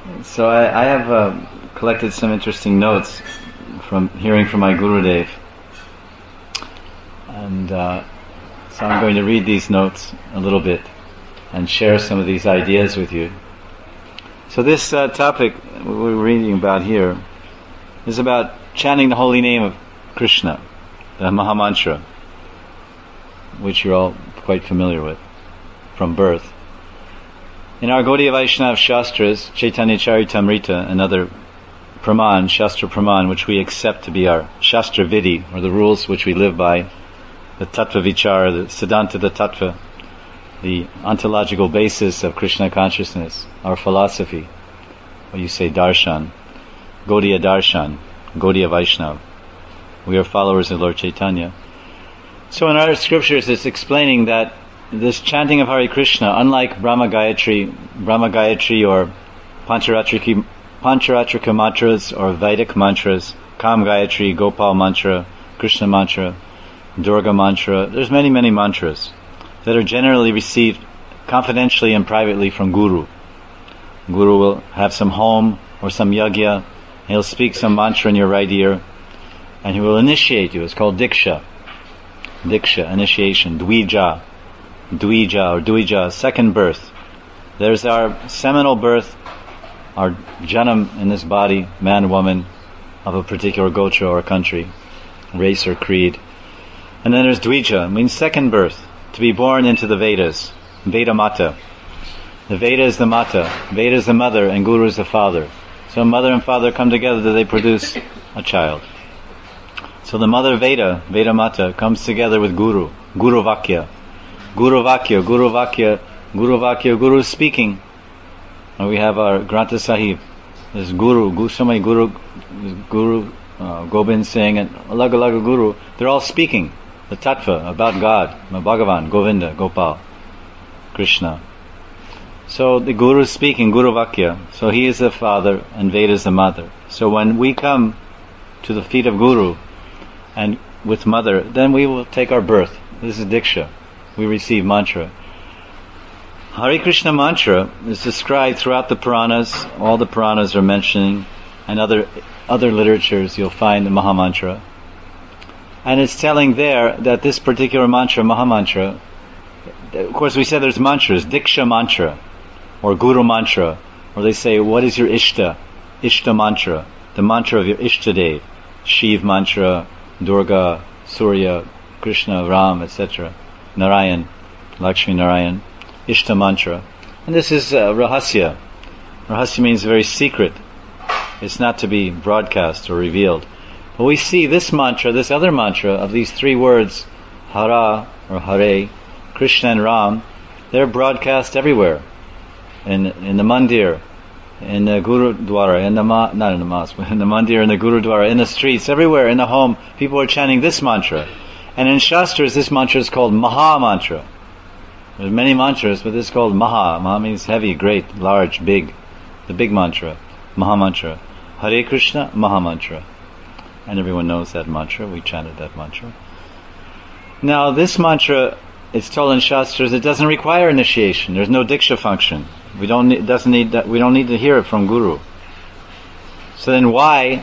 So I have collected some interesting notes from hearing from my Gurudev, and so I'm going to read these notes a little bit and share some of these ideas with you. So this topic we're reading about here is about chanting the holy name of Krishna, the Mahamantra, which you're all quite familiar with from birth. In our Gaudiya Vaishnava Shastras, Chaitanya Charitamrita, and other Praman, Shastra Praman, which we accept to be our Shastra Vidi, or the rules which we live by, the Tattva Vichara, the Siddhanta the Tattva, the ontological basis of Krishna consciousness, our philosophy, or you say Darshan, Gaudiya Darshan, Gaudiya Vaishnava. We are followers of Lord Chaitanya. So in our scriptures it's explaining that this chanting of Hare Krishna, unlike Brahma Gayatri or Pancharatrika mantras or Vedic mantras, Kam Gayatri, Gopal mantra, Krishna mantra, Durga mantra, there's many mantras that are generally received confidentially and privately from Guru. Guru will have some home or some yagya, and he'll speak some mantra in your right ear, and he will initiate you. It's called Diksha. Diksha, initiation, Dvija or Dvija, second birth. There's our seminal birth, our janam in this body, man, woman, of a particular gotra or country, race or creed. And then there's Dvija, means second birth, to be born into the Vedas, Veda Mata. The Veda is the Mata, Veda is the mother, and Guru is the father. So mother and father come together, they produce a child. So the mother Veda, Veda Mata, comes together with Guru, Guru Vakya. Guru Vakya, Guru Vakya, Guru Vakya, Guru is speaking. And we have our Granth Sahib. There's Guru, Goswami Guru, Gobind Singh, and Alag Guru. They're all speaking the Tattva about God, Bhagavan, Govinda, Gopal, Krishna. So the Guru is speaking, Guru Vakya. So he is the father and Veda is the mother. So when we come to the feet of Guru and with mother, then we will take our birth. This is Diksha. We receive mantra. Hare Krishna mantra is described throughout the Puranas. All the Puranas are mentioning, and other literatures you'll find the Mahamantra. And it's telling there that this particular mantra, Mahamantra, of course we said there's mantras, Diksha mantra, or Guru mantra, or they say, what is your Ishta? Ishta mantra, the mantra of your Ishtadev, Shiv mantra, Durga, Surya, Krishna, Ram, etc., Narayan, Lakshmi Narayan, Ishta mantra. And this is Rahasya. Rahasya means very secret. It's not to be broadcast or revealed. But we see this mantra, this other mantra of these three words, Hara or Hare, Krishna and Ram, they're broadcast everywhere. In the mandir, in the Gurudwara, not in the mosque, but in the mandir, in the Gurudwara, in the streets, everywhere, in the home, people are chanting this mantra. And in Shastras, this mantra is called Maha Mantra. There's many mantras, but this is called Maha. Maha means heavy, great, large, big. The big mantra, Maha Mantra. Hare Krishna, Maha Mantra. And everyone knows that mantra. We chanted that mantra. Now, this mantra, it's told in Shastras, it doesn't require initiation. There's no Diksha function. We don't need to hear it from Guru. So then why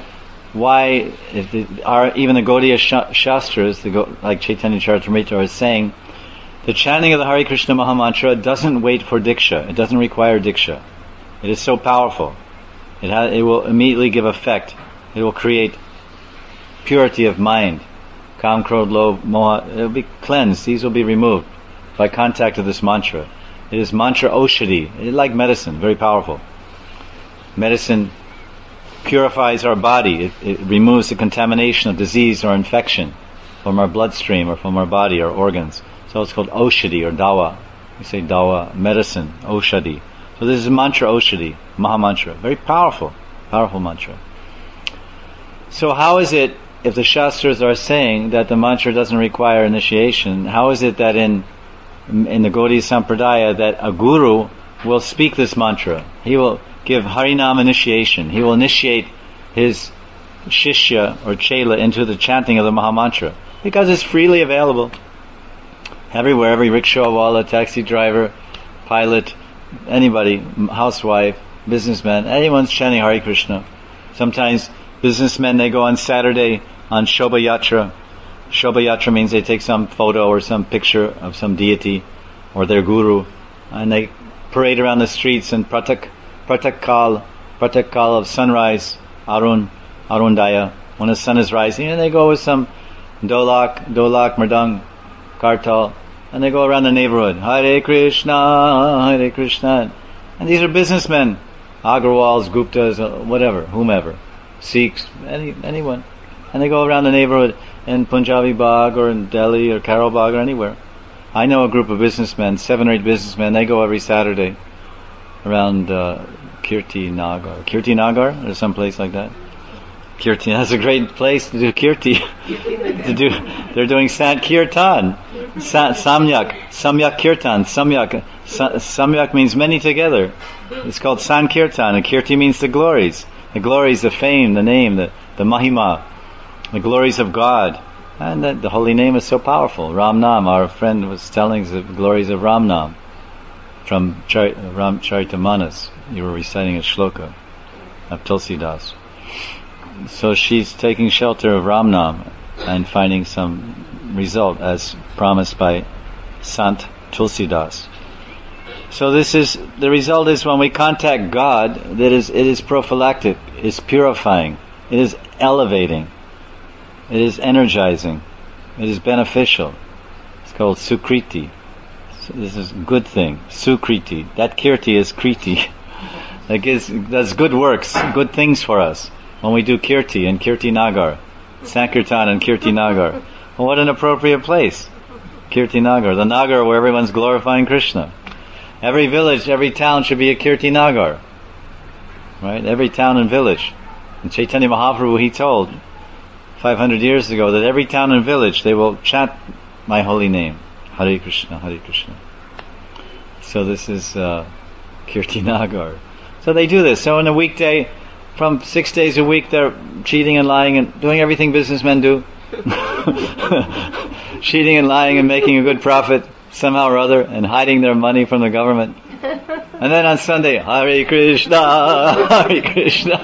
even the Gaudiya Shastras, like Chaitanya Charitamrita is saying, the chanting of the Hare Krishna Mahamantra doesn't wait for Diksha. It doesn't require Diksha. It is so powerful. It will immediately give effect. It will create purity of mind. Kam, Krodh, Lobh, Moha, it will be cleansed. These will be removed by contact with this mantra. It is mantra Oshadi. It is like medicine, very powerful. Medicine purifies our body. It removes the contamination of disease or infection from our bloodstream or from our body or organs. So it's called Oshadi or Dawa. We say Dawa, medicine, Oshadi. So this is mantra Oshadi, Mahamantra. Very powerful mantra. So how is it, if the Shastras are saying that the mantra doesn't require initiation, how is it that in the Gaudiya Sampradaya that a Guru will speak this mantra? He will give Harinam initiation. He will initiate his Shishya or Chela into the chanting of the Mahamantra. Because it's freely available. Everywhere, every rickshaw wala, taxi driver, pilot, anybody, housewife, businessmen, anyone's chanting Hare Krishna. Sometimes businessmen, they go on Saturday on Shobha Yatra. Shobha Yatra means they take some photo or some picture of some deity or their guru, and they parade around the streets in pratak kal of sunrise, Arundaya, when the sun is rising, and they go with some dolak, mridang, kartal, and they go around the neighborhood, Hare Krishna, and these are businessmen, Agrawals, Guptas, whatever, whomever, Sikhs, anyone, and they go around the neighborhood in Punjabi Bagh or in Delhi or Karol Bagh or anywhere. I know a group of businessmen, 7 or 8 businessmen, they go every Saturday around Kirti Nagar, or some place like that. Kirti, that's a great place to do Kirti. They're doing Sankirtan, Samyak Kirtan, Samyak means many together. It's called Sankirtan, and Kirti means the glories, the fame, the name, the Mahima, the glories of God. And the holy name is so powerful. Ram Nam, our friend was telling us the glories of Ram Nam from Ram Charitamanas. You were reciting a shloka of Tulsidas. So she's taking shelter of Ram Nam and finding some result as promised by Sant Tulsidas. So the result is when we contact God, it is prophylactic, it is purifying, it is elevating, it is energizing, it is beneficial. It's called Sukriti. So this is a good thing. Sukriti. That Kirti is Kriti. That's good works, good things for us. When we do Kirti and Kirti Nagar, Sankirtan and Kirti Nagar. Well, what an appropriate place. Kirti Nagar, the Nagar where everyone's glorifying Krishna. Every village, every town should be a Kirti Nagar. Right? Every town and village. And Chaitanya Mahaprabhu, he told 500 years ago that every town and village, they will chant my holy name. Hare Krishna, Hare Krishna. So this is Kirti Nagar. So they do this. So in a weekday, from 6 days a week, they're cheating and lying and doing everything businessmen do. Cheating and lying and making a good profit somehow or other, and hiding their money from the government. And then on Sunday, Hare Krishna, Hare Krishna.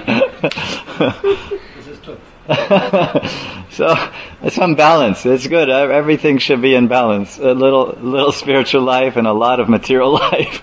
So it's on balance. It's good. Everything should be in balance. A little spiritual life and a lot of material life.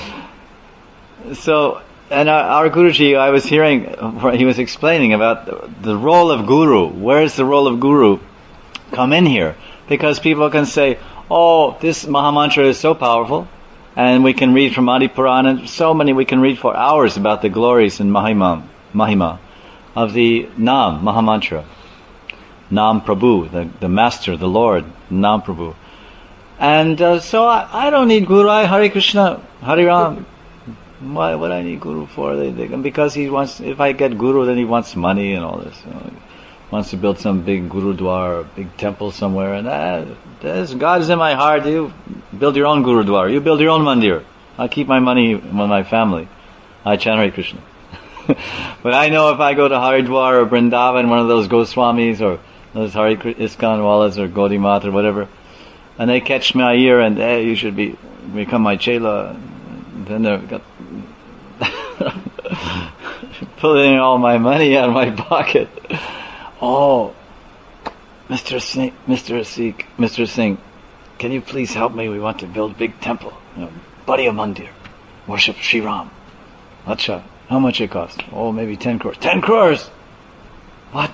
So, and our Guruji, I was hearing, he was explaining about the role of Guru. Where is the role of Guru come in here? Because people can say, oh, this Mahamantra is so powerful, and we can read from Adi Purana, so many we can read for hours about the glories and Mahima of the Nam, Mahamantra. Nam Prabhu, the Master, the Lord, Nam Prabhu. And so I don't need Guru. Hare Krishna, Hare Ram. Why would I need Guru for? Because he wants, if I get Guru, then he wants money and all this. Wants to build some big Gurudwara, big temple somewhere. And God is in my heart. You build your own Gurudwara. You build your own mandir. I'll keep my money with my family. I chant Hare Krishna. But I know if I go to Haridwar or Vrindavan, one of those Goswamis or those Hare Iskan Walas or Gaudimat or whatever, and they catch my ear and, hey, you should become my chela. Then they've got pulling all my money out of my pocket. Oh, Mr. Singh, can you please help me? We want to build a big temple, Badiya Mandir, worship Sri Ram. Acha, how much it costs? Oh, maybe 10 crores. 10 crores! What?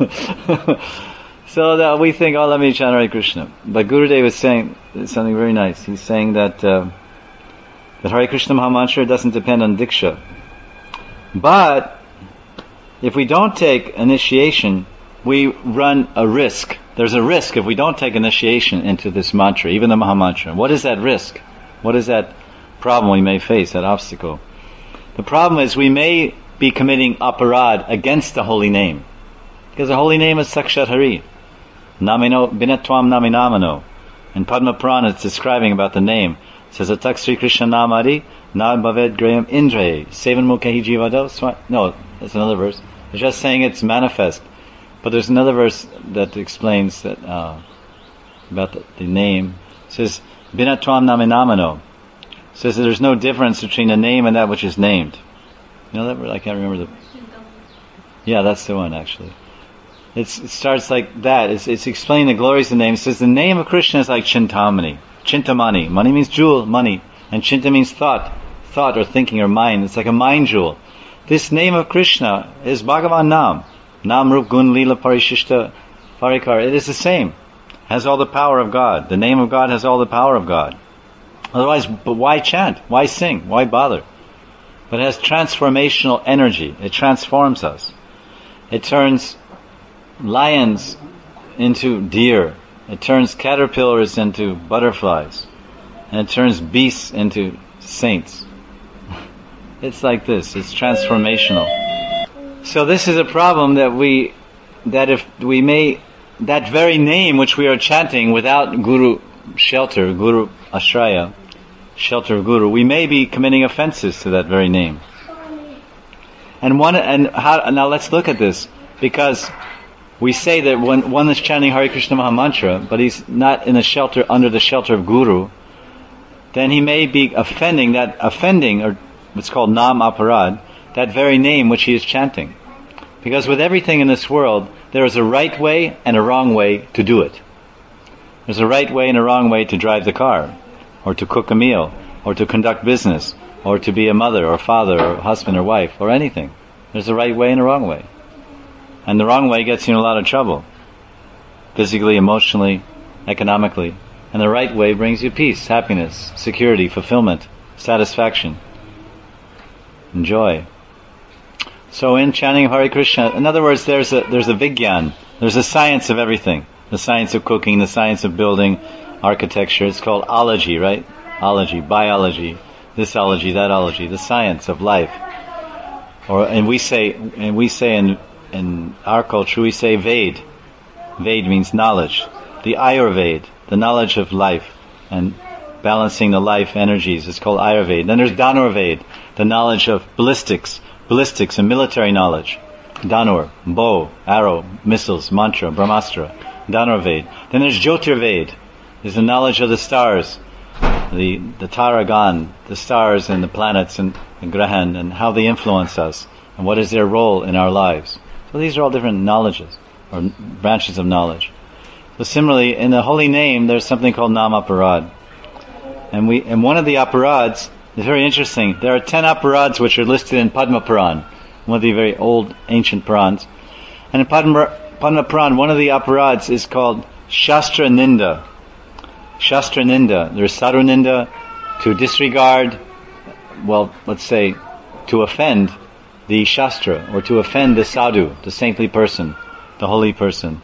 So that we think, oh, let me chant Hare Krishna. But Gurudev was saying something very nice. He's saying that Hare Krishna Mahamantra doesn't depend on Diksha. But if we don't take initiation, we run a risk. There's a risk if we don't take initiation into this mantra, even the Mahamantra. What is that risk? What is that problem we may face, that obstacle? The problem is we may be committing aparad against the holy name. Because the holy name is Sakshat Hari. Namino binatvam naminamano. In Padma Purana it's describing about the name. It says, Atak Sri Krishna Namari, Na Bhaved Graham Indre, Sevan Mukhahi Jivado. No, that's another verse. It's just saying it's manifest. But there's another verse that explains that about the name. It says, Binatvam naminamano. It says that there's no difference between a name and that which is named. You know that word? I can't remember the... Yeah, that's the one, actually. It starts like that. It's explaining the glories of the name. It says the name of Krishna is like Chintamani. Chintamani. Money means jewel, money. And Chinta means thought or thinking or mind. It's like a mind jewel. This name of Krishna is Bhagavan Nam. Nam Rup Gun Lila Parishishta Parikar. It is the same. Has all the power of God. The name of God has all the power of God. Otherwise, but why chant? Why sing? Why bother? But it has transformational energy. It transforms us. It turns lions into deer. It turns caterpillars into butterflies. And it turns beasts into saints. It's like this. It's transformational. So this is a problem that that very name which we are chanting without Guru shelter, Guru Ashraya, shelter of Guru, we may be committing offenses to that very name. Now let's look at this, because we say that when one is chanting Hare Krishna Maha Mantra, but he's not in a shelter, under the shelter of Guru, then he may be offending, or what's called Nam Aparad, that very name which he is chanting. Because with everything in this world, there is a right way and a wrong way to do it. There's a right way and a wrong way to drive the car, or to cook a meal, or to conduct business, or to be a mother or father or husband or wife or anything. There's a right way and a wrong way. And the wrong way gets you in a lot of trouble. Physically, emotionally, economically. And the right way brings you peace, happiness, security, fulfillment, satisfaction, and joy. So in chanting of Hare Krishna, in other words, there's a Vigyan. There's a science of everything. The science of cooking, the science of building, architecture. It's called ology, right? Ology, biology, this ology, that ology, the science of life. And we say in our culture, we say Ved. Ved means knowledge. The Ayurveda, the knowledge of life and balancing the life energies, is called Ayurveda. Then there's Dhanurveda, the knowledge of ballistics and military knowledge. Dhanur, bow, arrow, missiles, mantra, brahmastra. Dhanurveda. Then there's Jyotirveda, is the knowledge of the stars, the Taragan, the stars and the planets and Grahan, and how they influence us, and what is their role in our lives. So these are all different knowledges, or branches of knowledge. So similarly, in the holy name, there's something called Nam Aparad. And one of the aparads is very interesting. There are 10 aparads which are listed in Padma Puran, one of the very old ancient Purans. And in Padma Puran, one of the aparads is called Shastra Ninda. Shastra Ninda. There's Sadhu Ninda, to disregard, let's say, to offend the Shastra, or to offend the Sadhu, the saintly person, the holy person,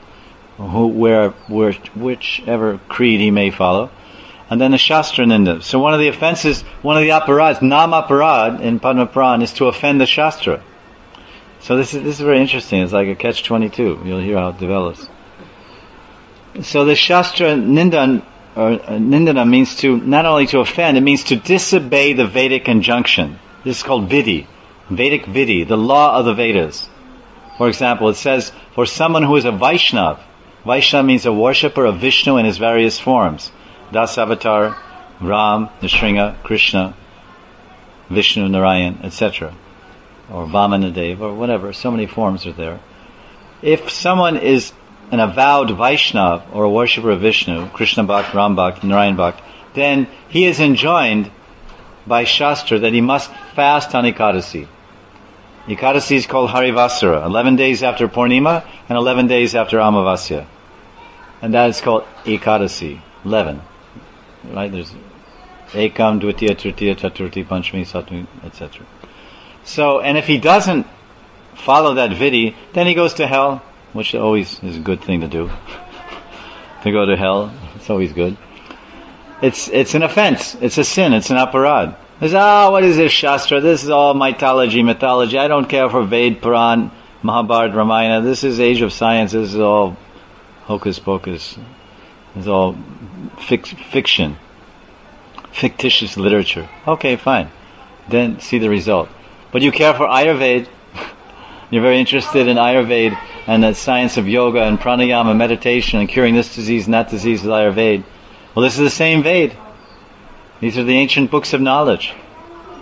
whichever creed he may follow. And then the Shastra Ninda. So one of the offenses, one of the aparads, Nam Aparad in Padma Puran, is to offend the Shastra. So this is very interesting. It's like a catch-22. You'll hear how it develops. So the Shastra Ninda, or Nindana, means to, not only to offend, it means to disobey the Vedic injunction. This is called Vidhi. Vedic Vidhi, the law of the Vedas. For example, it says, for someone who is a Vaishnav, Vaishnav means a worshipper of Vishnu in his various forms. Dasavatar, Ram, Nrsimha, Krishna, Vishnu, Narayan, etc. Or Vamanadev, or whatever. So many forms are there. If someone is an avowed Vaishnav, or a worshipper of Vishnu, Krishna Bhakt, Ram Bhakt, Narayan Bhakt, then he is enjoined by Shastra that he must fast on Ekadasi. Ekadasi is called Harivasara, 11 days after Purnima and 11 days after Amavasya. And that is called Ekadasi, 11. Right? There's Ekam, Dvitiya, Tritiya, Chaturthi, Panchami, Satmi, etc. So, and if he doesn't follow that vidhi, then he goes to hell, which always is a good thing to do. To go to hell, it's always good. It's an offense. It's a sin. It's an aparad. It's, what is this Shastra? This is all mythology. I don't care for Ved, Puran, Mahabharata, Ramayana. This is age of science. This is all hocus pocus. It's all fiction. Fictitious literature. Okay, fine. Then see the result. But you care for Ayurveda. You're very interested in Ayurveda and the science of yoga and pranayama, meditation, and curing this disease and that disease with Ayurveda. Well, this is the same Ved. These are the ancient books of knowledge.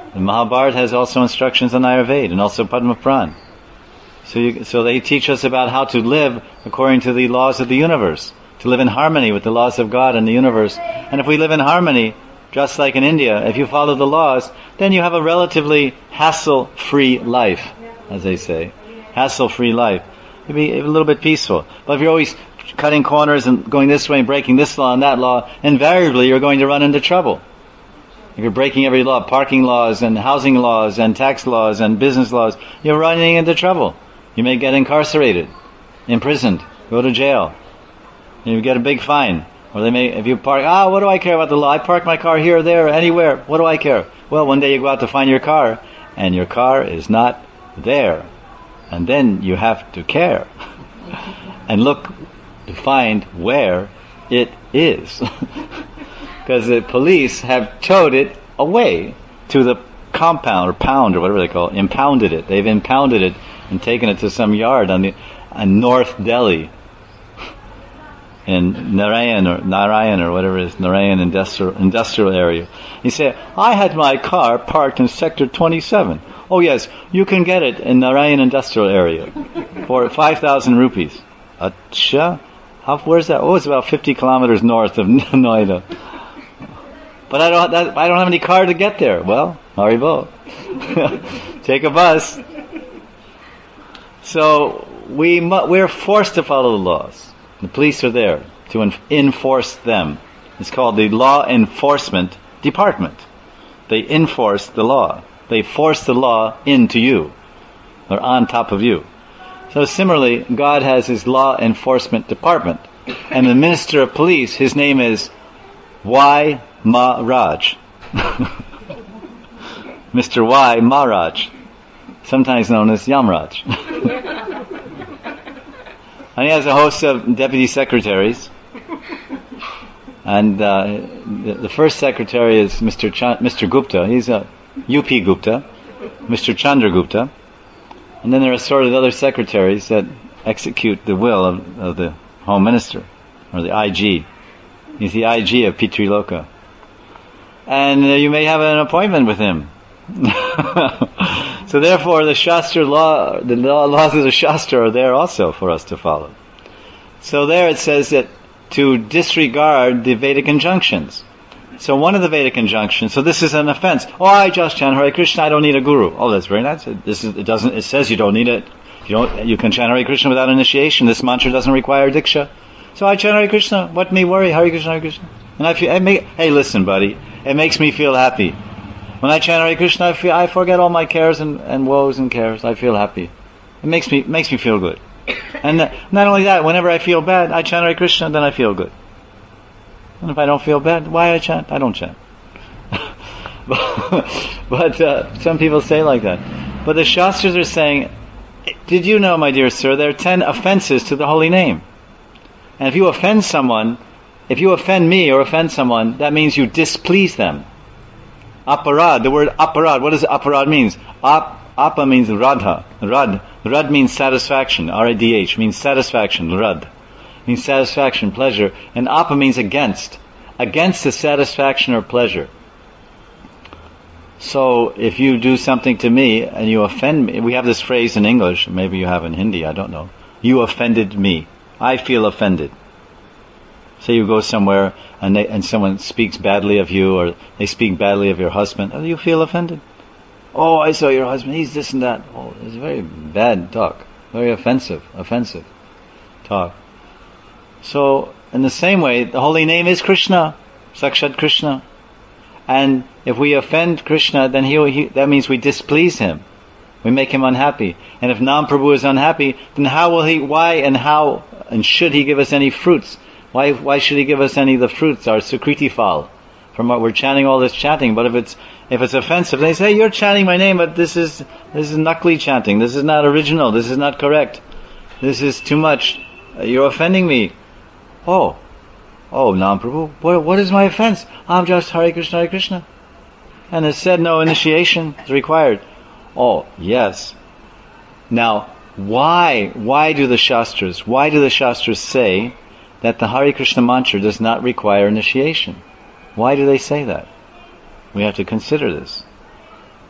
The Mahabharata has also instructions on Ayurveda and also Padma Puran. So they teach us about how to live according to the laws of the universe, to live in harmony with the laws of God and the universe. And if we live in harmony, just like in India, if you follow the laws, then you have a relatively hassle-free life, as they say. Hassle-free life. You'll be a little bit peaceful. But if you're always cutting corners and going this way and breaking this law and that law, invariably you're going to run into trouble. If you're breaking every law, parking laws and housing laws and tax laws and business laws, you're running into trouble. You may get incarcerated, imprisoned, go to jail. You get a big fine. Or they may, if you park, what do I care about the law? I park my car here, there, anywhere. What do I care? Well, one day you go out to find your car, and your car is not there. And then you have to care. And look to find where it is. Because the police have towed it away to the compound, or pound, or whatever they call it, impounded it. They've impounded it and taken it to some yard on North Delhi, in Narayan or whatever it is, Narayan industrial area. He said, I had my car parked in sector 27. Oh yes, you can get it in Narayan industrial area for 5,000 rupees. Acha? Where's that? Oh, it's about 50 kilometers north of Noida. But I don't have any car to get there. Well, Haribo. Take a bus. So we're forced to follow the laws. The police are there to enforce them. It's called the Law Enforcement Department. They enforce the law. They force the law into you. They're on top of you. So similarly, God has His Law Enforcement Department. And the Minister of Police, his name is Y. Maharaj. Mr. Y. Maharaj. Sometimes known as Yamraj. And he has a host of deputy secretaries. And the first secretary is Mr. Gupta. He's a UP Gupta. Mr. Chandra Gupta. And then there are sort of other secretaries that execute the will of the Home Minister, or the IG. He's the IG of Pitriloka. And you may have an appointment with him. So therefore the Shastra law, the laws of the Shastra are there also for us to follow. So there it says that to disregard the Vedic injunctions. So one of the Vedic injunctions, so this is an offense. Oh, I just chant Hare Krishna, I don't need a guru. Oh, that's very nice. It says you don't need it. You can chant Hare Krishna without initiation. This mantra doesn't require diksha. So I chant Hare Krishna, what me worry? Hare Krishna, Hare Krishna. And hey listen buddy, it makes me feel happy. When I chant Hare Krishna, I forget all my cares and woes and cares. I feel happy. It makes me feel good. And not only that, whenever I feel bad, I chant Hare Krishna, then I feel good. And if I don't feel bad, why I chant? I don't chant. But some people say like that. But the Shastras are saying, did you know, my dear sir, there are 10 offenses to the holy name. And if you offend someone, if you offend me or offend someone, that means you displease them. Aparad, the word aparad, what does aparad means? Apa means radha. Rad means satisfaction. R-A-D-H means satisfaction. Rad means satisfaction, pleasure. And apa means against. Against the satisfaction or pleasure. So if you do something to me and you offend me, we have this phrase in English, maybe you have in Hindi, I don't know. You offended me. I feel offended. Say you go somewhere and someone speaks badly of you, or they speak badly of your husband, you feel offended. Oh, I saw your husband, he's this and that. Oh, it's very bad talk. Very offensive talk. So, in the same way, the holy name is Krishna, Sakshat Krishna. And if we offend Krishna, then that means we displease him. We make him unhappy. And if Nam Prabhu is unhappy, then why and should he give us any fruits? Why should he give us any of the fruits, our Sukriti Phal? From what we're chanting all this chanting, but if it's offensive, they say, you're chanting my name, but this is Nakli chanting, this is not original, this is not correct, this is too much, you're offending me. Oh, Nam Prabhu, what is my offense? I'm just Hare Krishna, Hare Krishna. And it said no initiation is required. Oh, yes. Now, why do the Shastras say that the Hare Krishna mantra does not require initiation? Why do they say that? We have to consider this.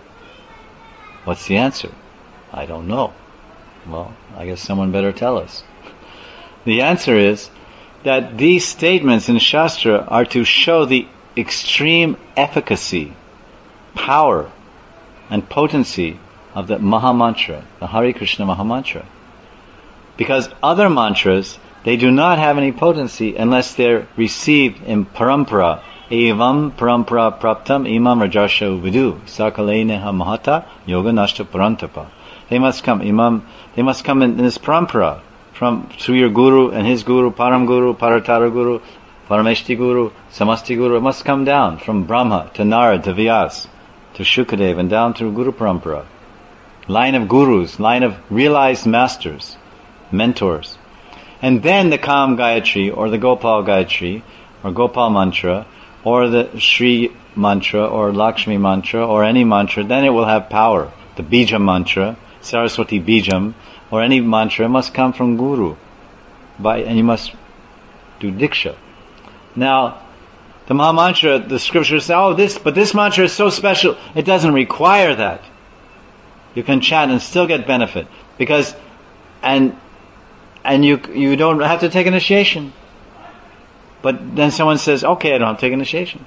What's the answer? I don't know. Well, I guess someone better tell us. The answer is that these statements in Shastra are to show the extreme efficacy, power, and potency of the Maha Mantra, the Hare Krishna Maha Mantra. Because other mantras, they do not have any potency unless they're received in parampara. Evam parampara praptam imam rajasha vidu sakaleneha mahata yoga nashta parantapa. They must come in this parampara, through your guru and his guru, Param Guru, Paratara Guru, Parameshti Guru, Samasti Guru. It must come down from Brahma to Narad to Vyas to Shukadev and down through Guru Parampara. Line of gurus, line of realized masters, mentors. And then the Kam Gayatri or the Gopal Gayatri or Gopal Mantra or the Shri Mantra or Lakshmi Mantra or any mantra, then it will have power. The Bija Mantra, Saraswati Bijam, or any mantra must come from Guru. And you must do Diksha. Now, the Maha Mantra, the scriptures say, this mantra is so special, it doesn't require that. You can chant and still get benefit. Because, and you don't have to take initiation. But then someone says, okay, I don't have to take initiation.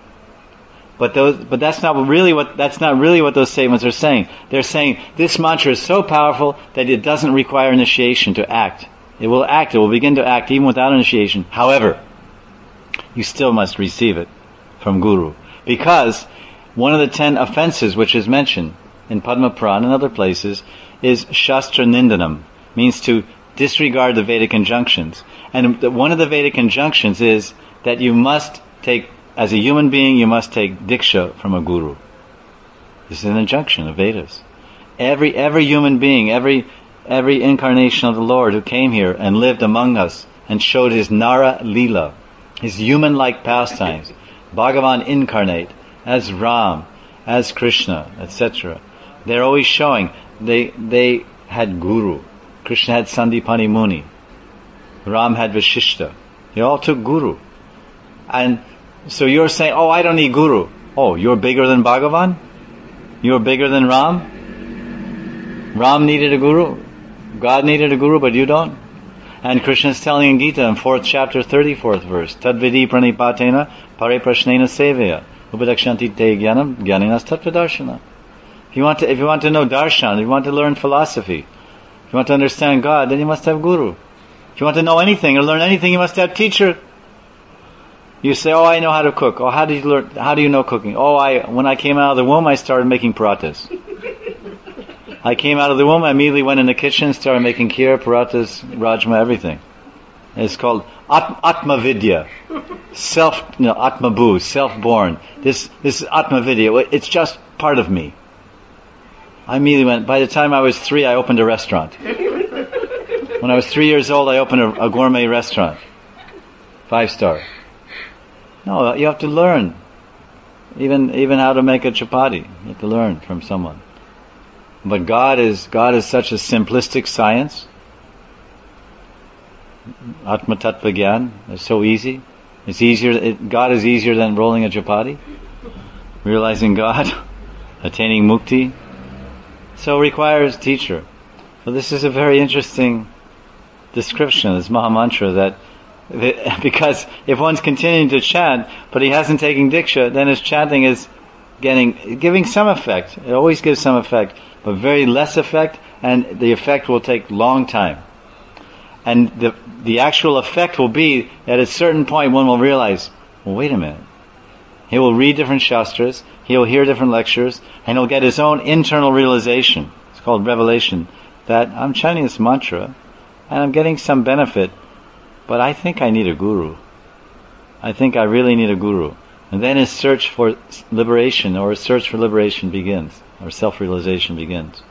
But that's not really what those statements are saying. They're saying this mantra is so powerful that it doesn't require initiation to act. It will act. It will begin to act even without initiation. However, you still must receive it from Guru, because one of the 10 offenses which is mentioned in Padma Purana and other places is Shastra Nindanam, means to disregard the Vedic injunctions. And one of the Vedic injunctions is that you must take, as a human being, you must take Diksha from a Guru. This is an injunction of Vedas. Every human being, every incarnation of the Lord who came here and lived among us and showed his Nara Leela, his human-like pastimes, Bhagavan incarnate, as Ram, as Krishna, etc. They're always showing, they had Guru. Krishna had Sandipani Muni. Ram had Vashishta. They all took Guru. And so you're saying, I don't need Guru. Oh, you're bigger than Bhagavan? You're bigger than Ram? Ram needed a Guru. God needed a Guru, but you don't? And Krishna is telling in Gita in 4th chapter, 34th verse, Tadvidi pranipatena pare prashnena seveya upadakshanti te jnanam jnaninas tattvadarshana. If you want to know darshan, if you want to learn philosophy, if you want to understand God, then you must have Guru. If you want to know anything or learn anything, you must have teacher. You say, I know how to cook. How do you learn? How do you know cooking? When I came out of the womb, I started making parathas. I came out of the womb, I immediately went in the kitchen, started making kheer, parathas, rajma, everything. It's called Atma Vidya. Atma Bhu, self-born. This is Atma Vidya. It's just part of me. I immediately went, by the time I was 3, I opened a restaurant. When I was 3 years old, I opened a gourmet restaurant. 5-star. No, you have to learn. Even how to make a chapati. You have to learn from someone. But God is such a simplistic science. Atma Tattva Gyan. It's so easy. It's easier. God is easier than rolling a chapati. Realizing God, attaining mukti. So it requires teacher. So this is a very interesting description of this Maha Mantra, that because if one's continuing to chant, but he hasn't taken Diksha, then his chanting is giving some effect. It always gives some effect, but very less effect, and the effect will take long time. And the actual effect will be at a certain point one will realize, well, wait a minute. He will read different shastras, he will hear different lectures, and he'll get his own internal realization. It's called revelation, that I'm chanting this mantra, and I'm getting some benefit, but I think I need a guru. I think I really need a guru. And then his search for liberation, or his search for liberation begins, or self-realization begins.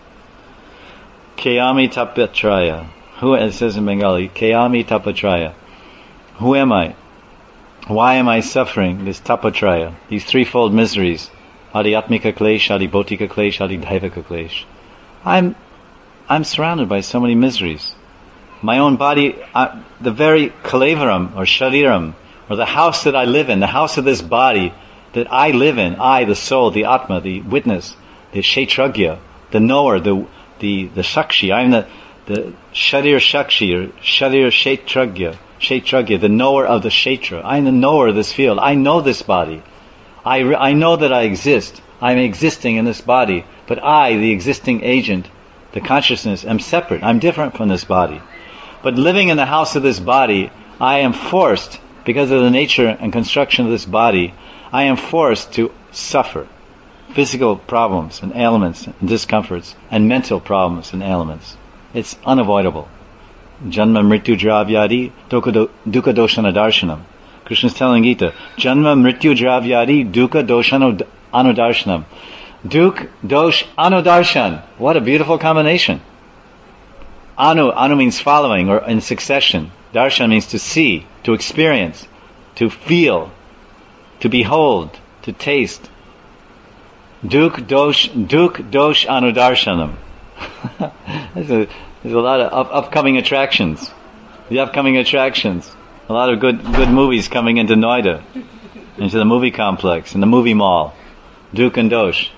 Kayami tapatraya. It says in Bengali, Kayami tapatraya. Who am I? Why am I suffering this tapatraya, these threefold miseries? Adhyatmika klesh, adhibautika klesh, adhidhaivika klesh. I'm surrounded by so many miseries. My own body, the very kalevaram, or shariram, or the house that I live in, the house of this body that I live in, I, the soul, the atma, the witness, the Kshetragya, the knower, the Sakshi. I'm the Sharir Sakshi, or Sharir Kshetragya, the knower of the Kshetra. I'm the knower of this field. I know this body. I know that I exist. I'm existing in this body. But I, the existing agent, the consciousness, am separate. I'm different from this body. But living in the house of this body, I am forced, because of the nature and construction of this body, I am forced to suffer physical problems and ailments and discomforts and mental problems and ailments. It's unavoidable. Janma mrityu dravyadi dukkha doshana darshanam. Krishna is telling Gita, Janma mrityu dravyadi dukkha doshana anudarshanam. Duk, dosh, anudarshan. What a beautiful combination. Anu means following or in succession. Darshan means to see, to experience, to feel, to behold, to taste. Duk, dosh, anudarshanam. There's a lot of upcoming attractions. The upcoming attractions. A lot of good movies coming into Noida, into the movie complex, in the movie mall. Duk and dosh.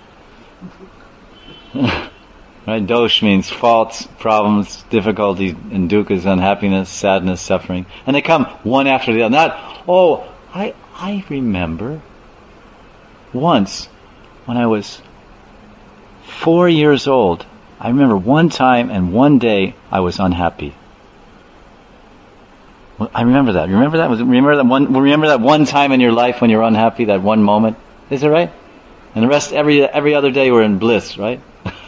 Right? Dosh means faults, problems, difficulties, and dukkha is unhappiness, sadness, suffering. And they come one after the other. Not, I remember once when I was 4 years old, I remember one time and one day I was unhappy. Well, I remember that. Remember that one time in your life when you're unhappy, that one moment? Is it right? And the rest, every other day we're in bliss, right?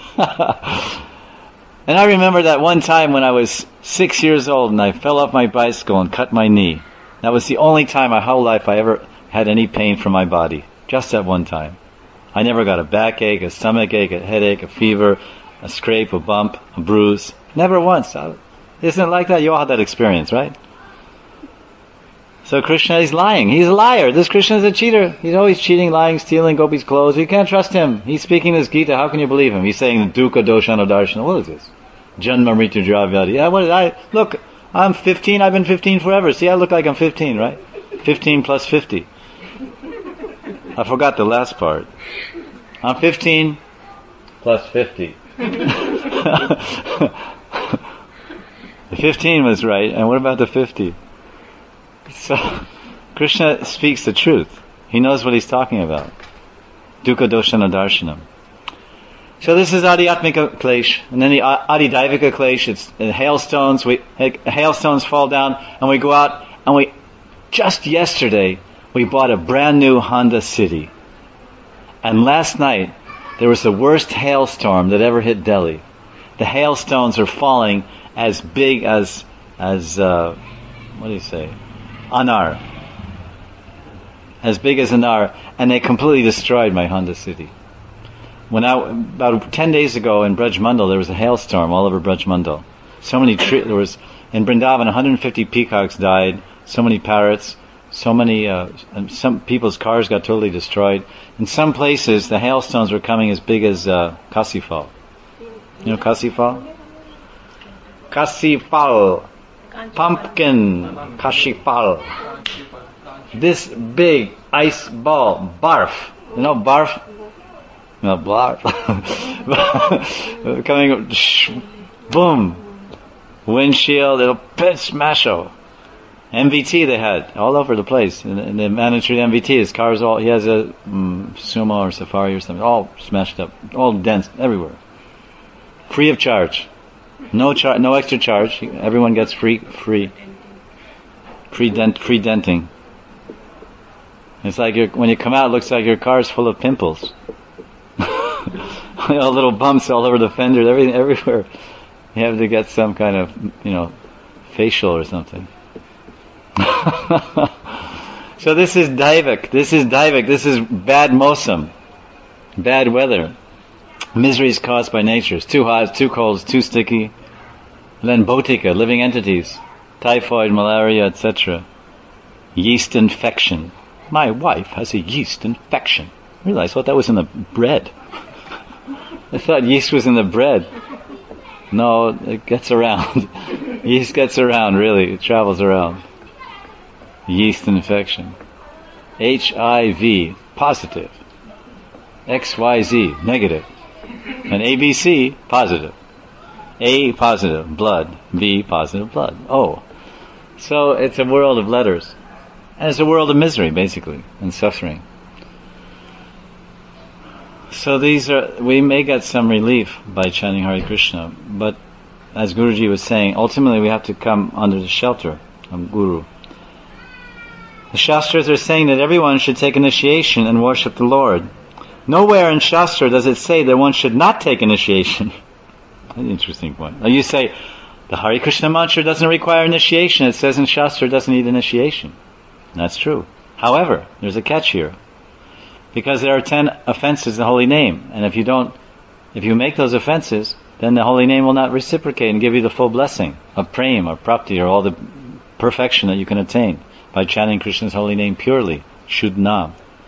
And I remember that one time when I was 6 years old and I fell off my bicycle and cut my knee. That was the only time my whole life I ever had any pain from my body. Just that one time. I never got a backache, a stomach ache, a headache, a fever, a scrape, a bump, a bruise. Never once. Isn't it like that? You all had that experience, right? So Krishna is lying. He's a liar. This Krishna is a cheater. He's always cheating, lying, stealing Gopi's clothes. You can't trust him. He's speaking this Gita. How can you believe him? He's saying dukkha doshana darshana. What is this? Janma mrityu dravyadi. Yeah, look, I'm 15. I've been 15 forever. See, I look like I'm 15, right? 15 plus 50. I forgot the last part. I'm 15 plus 50. The 15 was right. And what about the 50? So, Krishna speaks the truth. He knows what he's talking about. Dukkha doshana darshanam. So this is Adhyatmika Klesh. And then the Adidaivika Klesh, it's hailstones. Hailstones fall down and we go out and just yesterday, we bought a brand new Honda City. And last night, there was the worst hailstorm that ever hit Delhi. The hailstones are falling as big as what do you say? Anar. As big as Anar. And they completely destroyed my Honda City. About 10 days ago in Braj Mandal, there was a hailstorm all over Braj Mandal. So many there was, in Vrindavan, 150 peacocks died, so many parrots, so many, and some people's cars got totally destroyed. In some places, the hailstones were coming as big as Kasifal. You know Kasifal? Kasifal. Pumpkin. Kashifal. This big ice ball. Barf. You know barf? No, barf. Coming, boom. Windshield, it'll smash over. MVT they had all over the place. In the mandatory MVT, his cars he has a Sumo or Safari or something, all smashed up, all dents everywhere. Free of charge. No extra charge. Everyone gets free denting. It's like when you come out, it looks like your car's full of pimples. Little bumps all over the fender, everywhere. You have to get some kind of, facial or something. So this is Daivik. This is bad mosam. Bad weather. Misery is caused by nature. It's too hot, it's too cold, it's too sticky. And then Bhotika, living entities. Typhoid, malaria, etc. Yeast infection. My wife has a yeast infection. I realized, that was in the bread. I thought yeast was in the bread. No, it gets around. Yeast gets around, really. It travels around. Yeast infection. HIV, positive. XYZ, negative. And ABC, positive. A, positive, blood. B, positive, blood. O. So it's a world of letters. And it's a world of misery, basically, and suffering. So we may get some relief by chanting Hare Krishna, but as Guruji was saying, ultimately we have to come under the shelter of Guru. The Shastras are saying that everyone should take initiation and worship the Lord. Nowhere in Shastra does it say that one should not take initiation. An interesting point. Now you say, the Hare Krishna mantra doesn't require initiation. It says in Shastra it doesn't need initiation. That's true. However, there's a catch here. Because there are 10 offenses in the holy name. And if you make those offenses, then the holy name will not reciprocate and give you the full blessing of prem or prapti or all the perfection that you can attain by chanting Krishna's holy name purely, Shuddha.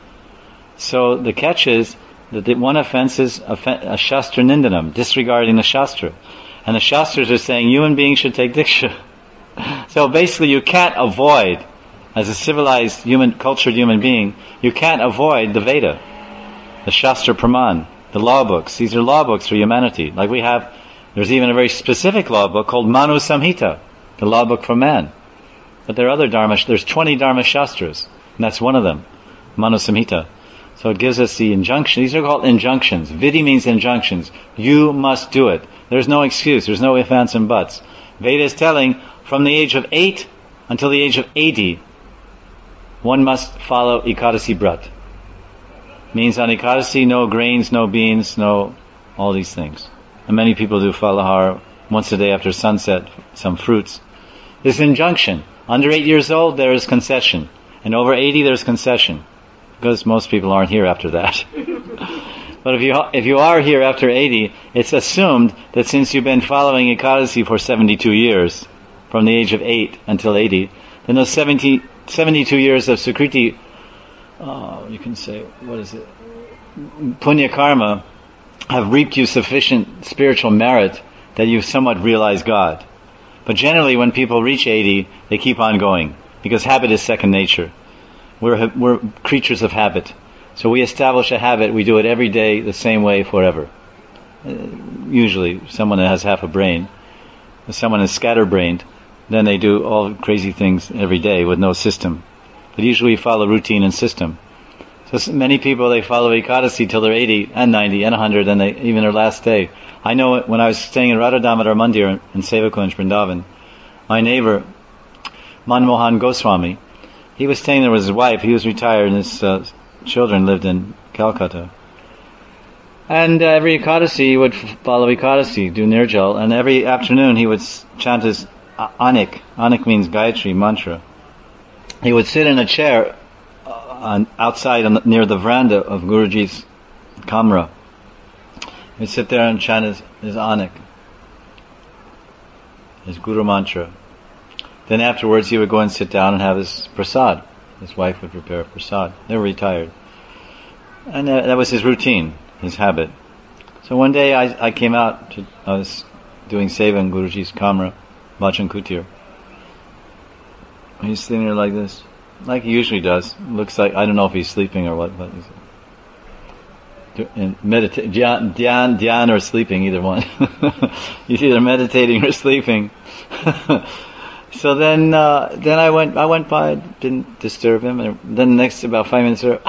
So the catch is that the one offense is a Shastra Nindanam, disregarding the Shastra. And the Shastras are saying human beings should take Diksha. So basically you can't avoid, as a civilized, cultured human being, you can't avoid the Veda, the Shastra Praman, the law books. These are law books for humanity. Like there's even a very specific law book called Manu Samhita, the law book for man. But there are other there's 20 Dharma Shastras, and that's one of them, Manu Samhita. So it gives us the injunction. These are called injunctions. Vidi means injunctions. You must do it. There's no excuse. There's no ifs, ands, and buts. Veda is telling, from the age of 8 until the age of 80, one must follow Ekadasi Brat. Means on Ekadasi, no grains, no beans, no all these things. And many people do falahar once a day after sunset, some fruits. This injunction. Under 8 years old, there is concession. And over 80, there's concession. Because most people aren't here after that. But if you are here after 80, it's assumed that since you've been following Ekadasi for 72 years, from the age of 8 until 80, then those 72 years of Sukriti, you can say, what is it? Punya karma, have reaped you sufficient spiritual merit that you've somewhat realized God. But generally when people reach 80, they keep on going, because habit is second nature. We're creatures of habit. So we establish a habit, we do it every day the same way forever. Usually someone that has half a brain, if someone is scatterbrained, then they do all crazy things every day with no system. But usually we follow routine and system. So many people, they follow Ekadasi till they're 80 and 90 and 100 and even their last day. I know when I was staying in Radha Damodar Mandir in Sevakunj, Vrindavan, my neighbor, Manmohan Goswami, he was staying there with his wife. He was retired and his children lived in Calcutta. And every Ekadasi he would follow Ekadasi, do Nirjal, and every afternoon he would chant his Anik. Anik means Gayatri mantra. He would sit in a chair outside near the veranda of Guruji's kamra. He'd sit there and chant his Anik, his Guru mantra. Then afterwards he would go and sit down and have his prasad. His wife would prepare prasad. They were retired. And that was his routine, his habit. So one day I came out, I was doing seva in Guruji's kamra, Bachan Kutir. He's sitting there like this, like he usually does. Looks like, I don't know if he's sleeping or what, but he's dhyan or sleeping, either one. He's either meditating or sleeping. So then I went by, didn't disturb him, and then next about 5 minutes later,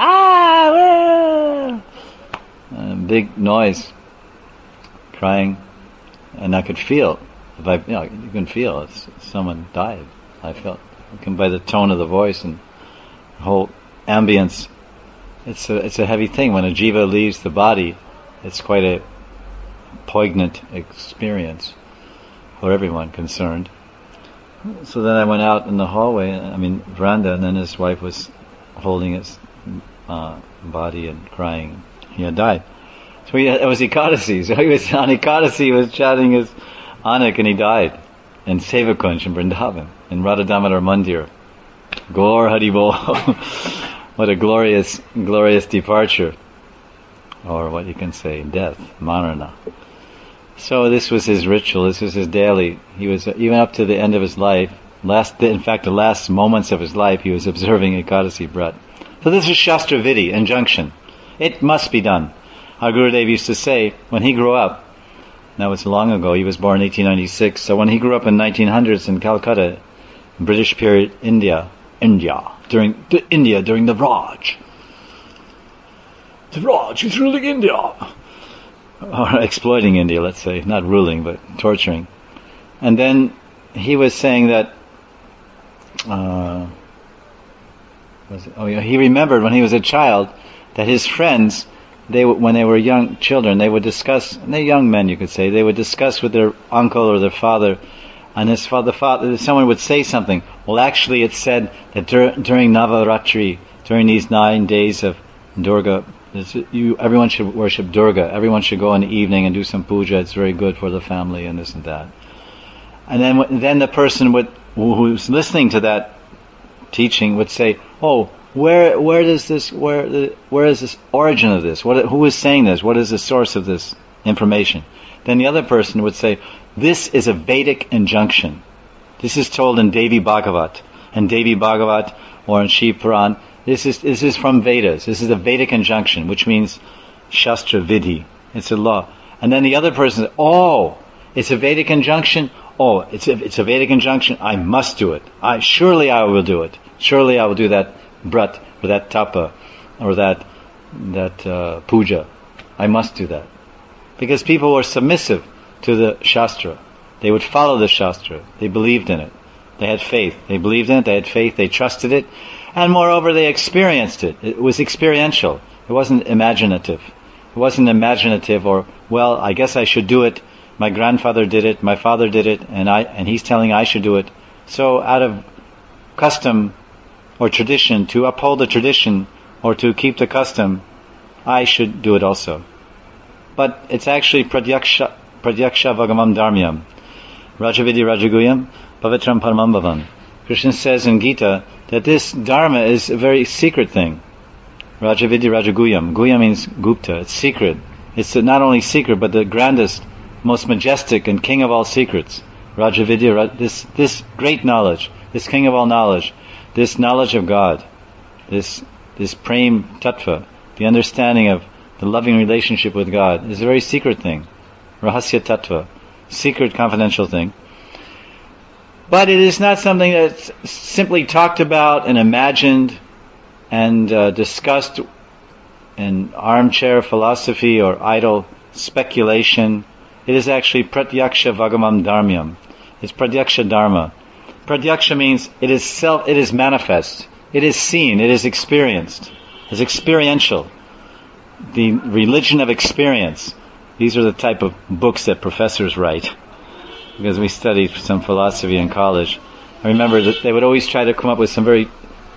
big noise, crying, and I could feel, you can feel someone died. I felt, by the tone of the voice and the whole ambience. It's a heavy thing when a jiva leaves the body. It's quite a poignant experience for everyone concerned. So then I went out in the hallway, veranda, and then his wife was holding his body and crying. He had died. So it was Ekadasi. So he was on Ekadasi, he was chanting his Anik, and he died in Sevakunj in Vrindavan, in Radha Damodar Mandir. Gaur Hari Bol. What a glorious, glorious departure. Or what you can say, death, marana. So this was his ritual, this was his daily. He was, even up to the end of his life, the last moments of his life, he was observing Ekadasi Brat. So this is Shastra Vidi, injunction. It must be done. our Gurudev used to say, when he grew up, that was long ago, he was born in 1896, so when he grew up in 1900s in Calcutta, British period, India, during the Raj. The Raj is ruling India. Or exploiting India, let's say, not ruling, but torturing. And then he was saying that, he remembered when he was a child that his friends, when they were young children, they would discuss, and they're young men, you could say, they would discuss with their uncle or their father, and his father, someone would say something. Well, actually, it's said that during Navaratri, during these 9 days of Durga, everyone should worship Durga. Everyone should go in the evening and do some puja. It's very good for the family and this and that. And then the person who's listening to that teaching would say, "Oh, where is this origin of this? Who is saying this? What is the source of this information?" Then the other person would say, "This is a Vedic injunction. This is told in Devi Bhagavat, or in Shiv Puran. This is from Vedas. This is a Vedic injunction, which means Shastra Vidhi. It's a law." And then the other person says, "Oh, it's a Vedic injunction. Oh, it's a Vedic injunction. I must do it. Surely I will do it. Surely I will do that brat or that tapa or that puja. I must do that." Because people were submissive to the Shastra. They would follow the Shastra. They believed in it. They had faith. They believed in it. They had faith. They trusted it. And moreover, they experienced it. It was experiential. It wasn't imaginative. It wasn't imaginative or, well, I guess I should do it. My grandfather did it. My father did it. And he's telling I should do it. So out of custom or tradition, to uphold the tradition or to keep the custom, I should do it also. But it's actually pratyaksha vagamam dharmyam. Rajavidya Rajaguyam Pavitram Paramam Bhavan. Krishna says in Gita that this dharma is a very secret thing. Rajavidya Rajaguyam. Guya means Gupta. It's secret. It's not only secret, but the grandest, most majestic and king of all secrets. Rajavidya, this great knowledge, this king of all knowledge, this knowledge of God, this prem tattva, the understanding of the loving relationship with God, is a very secret thing. Rahasya tattva, secret, confidential thing. But it is not something that's simply talked about and imagined and discussed in armchair philosophy or idle speculation. It is actually pratyaksha vagamam dharmyam. It's pratyaksha dharma. Pratyaksha means it is manifest, it is seen, it is experienced. It's experiential. The religion of experience. These are the type of books that professors write. Because we studied some philosophy in college. I remember that they would always try to come up with some very,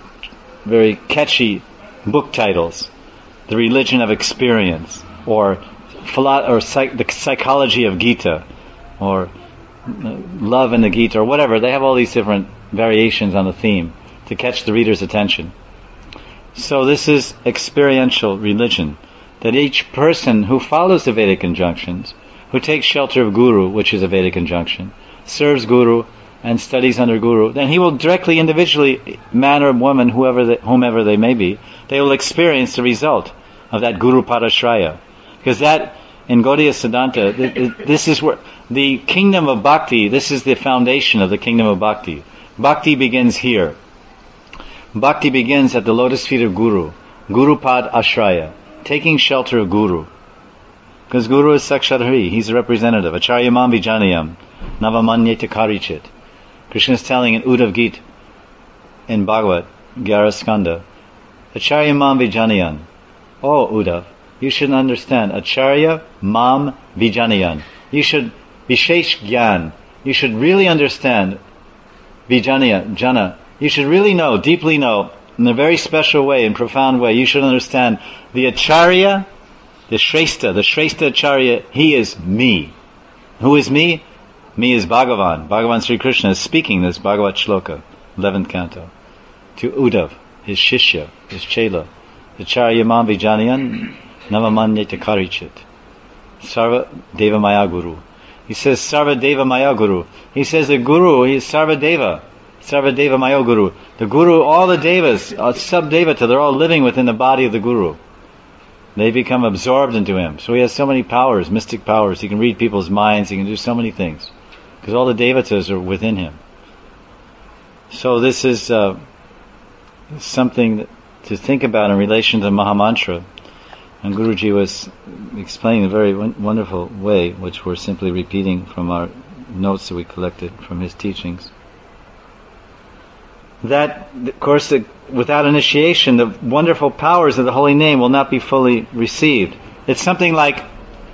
very catchy book titles. The Religion of Experience, or the Psychology of Gita, or Love in the Gita, or whatever. They have all these different variations on the theme to catch the reader's attention. So this is experiential religion. That each person who follows the Vedic injunctions, who takes shelter of Guru, which is a Vedic injunction, serves Guru and studies under Guru, then he will directly, individually, man or woman, whomever they may be, they will experience the result of that Guru Padashraya. Because that, in Gaudiya Siddhanta, this is where the kingdom of Bhakti, this is the foundation of the kingdom of Bhakti. Bhakti begins here. Bhakti begins at the lotus feet of Guru, Guru Pad Ashraya, taking shelter of Guru. Because Guru is Sakshat Hari, he's a representative. Acharyamam Vijanayam, Navamanyeta Karichit. Krishna is telling in Uddhav Gita, in Bhagavat, Gyara Skanda, Acharyamam Vijanayan. Oh Uddhav, you should understand, Acharya Mam Vijanayan. You should, Vishesh Gyan, you should really understand, Vijanaya, Jana, you should really know, deeply know, in a very special way, in profound way, you should understand the Acharya, the Shrestha Acharya, he is me. Who is me? Me is Bhagavan. Bhagavan Sri Krishna is speaking this Bhagavat Shloka, 11th canto, to Uddhav, his Shishya, his Chela. Acharya Mam Vijanayan, Navamanyeta Karichit. Sarva Deva Maya Guru. He says Sarva Deva Maya Guru. He says the Guru, he is Sarva Deva. Sarva Deva Maya Guru. The Guru, all the Devas, Sub Devata, they're all living within the body of the Guru. They become absorbed into him. So he has so many powers, mystic powers. He can read people's minds. He can do so many things. Because all the devatas are within him. So this is something to think about in relation to the Mahamantra. And Guruji was explaining in a very wonderful way, which we're simply repeating from our notes that we collected from his teachings. That, of course, without initiation, the wonderful powers of the holy name will not be fully received. It's something like,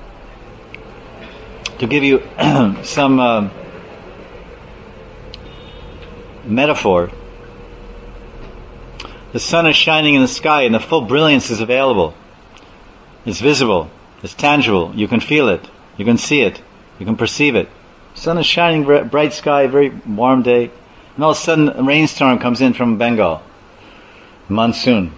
to give you some metaphor, the sun is shining in the sky and the full brilliance is available. It's visible, it's tangible, you can feel it, you can see it, you can perceive it. The sun is shining, bright sky, very warm day, and all of a sudden a rainstorm comes in from Bengal. Monsoon.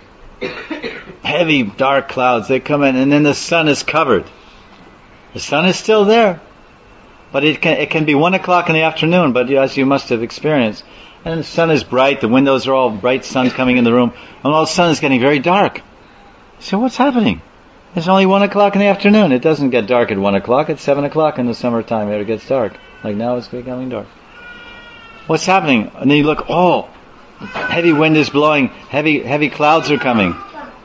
Heavy, dark clouds, they come in, and then the sun is covered. The sun is still there, but it can be 1 o'clock in the afternoon, but as you must have experienced, and the sun is bright, the windows are all bright, sun's coming in the room, and all of a sudden it's getting very dark. So what's happening? It's only 1 o'clock in the afternoon. It doesn't get dark at 1 o'clock, it's 7 o'clock in the summertime, it gets dark. Like now it's becoming dark. What's happening? And then you look, oh, heavy wind is blowing, heavy clouds are coming.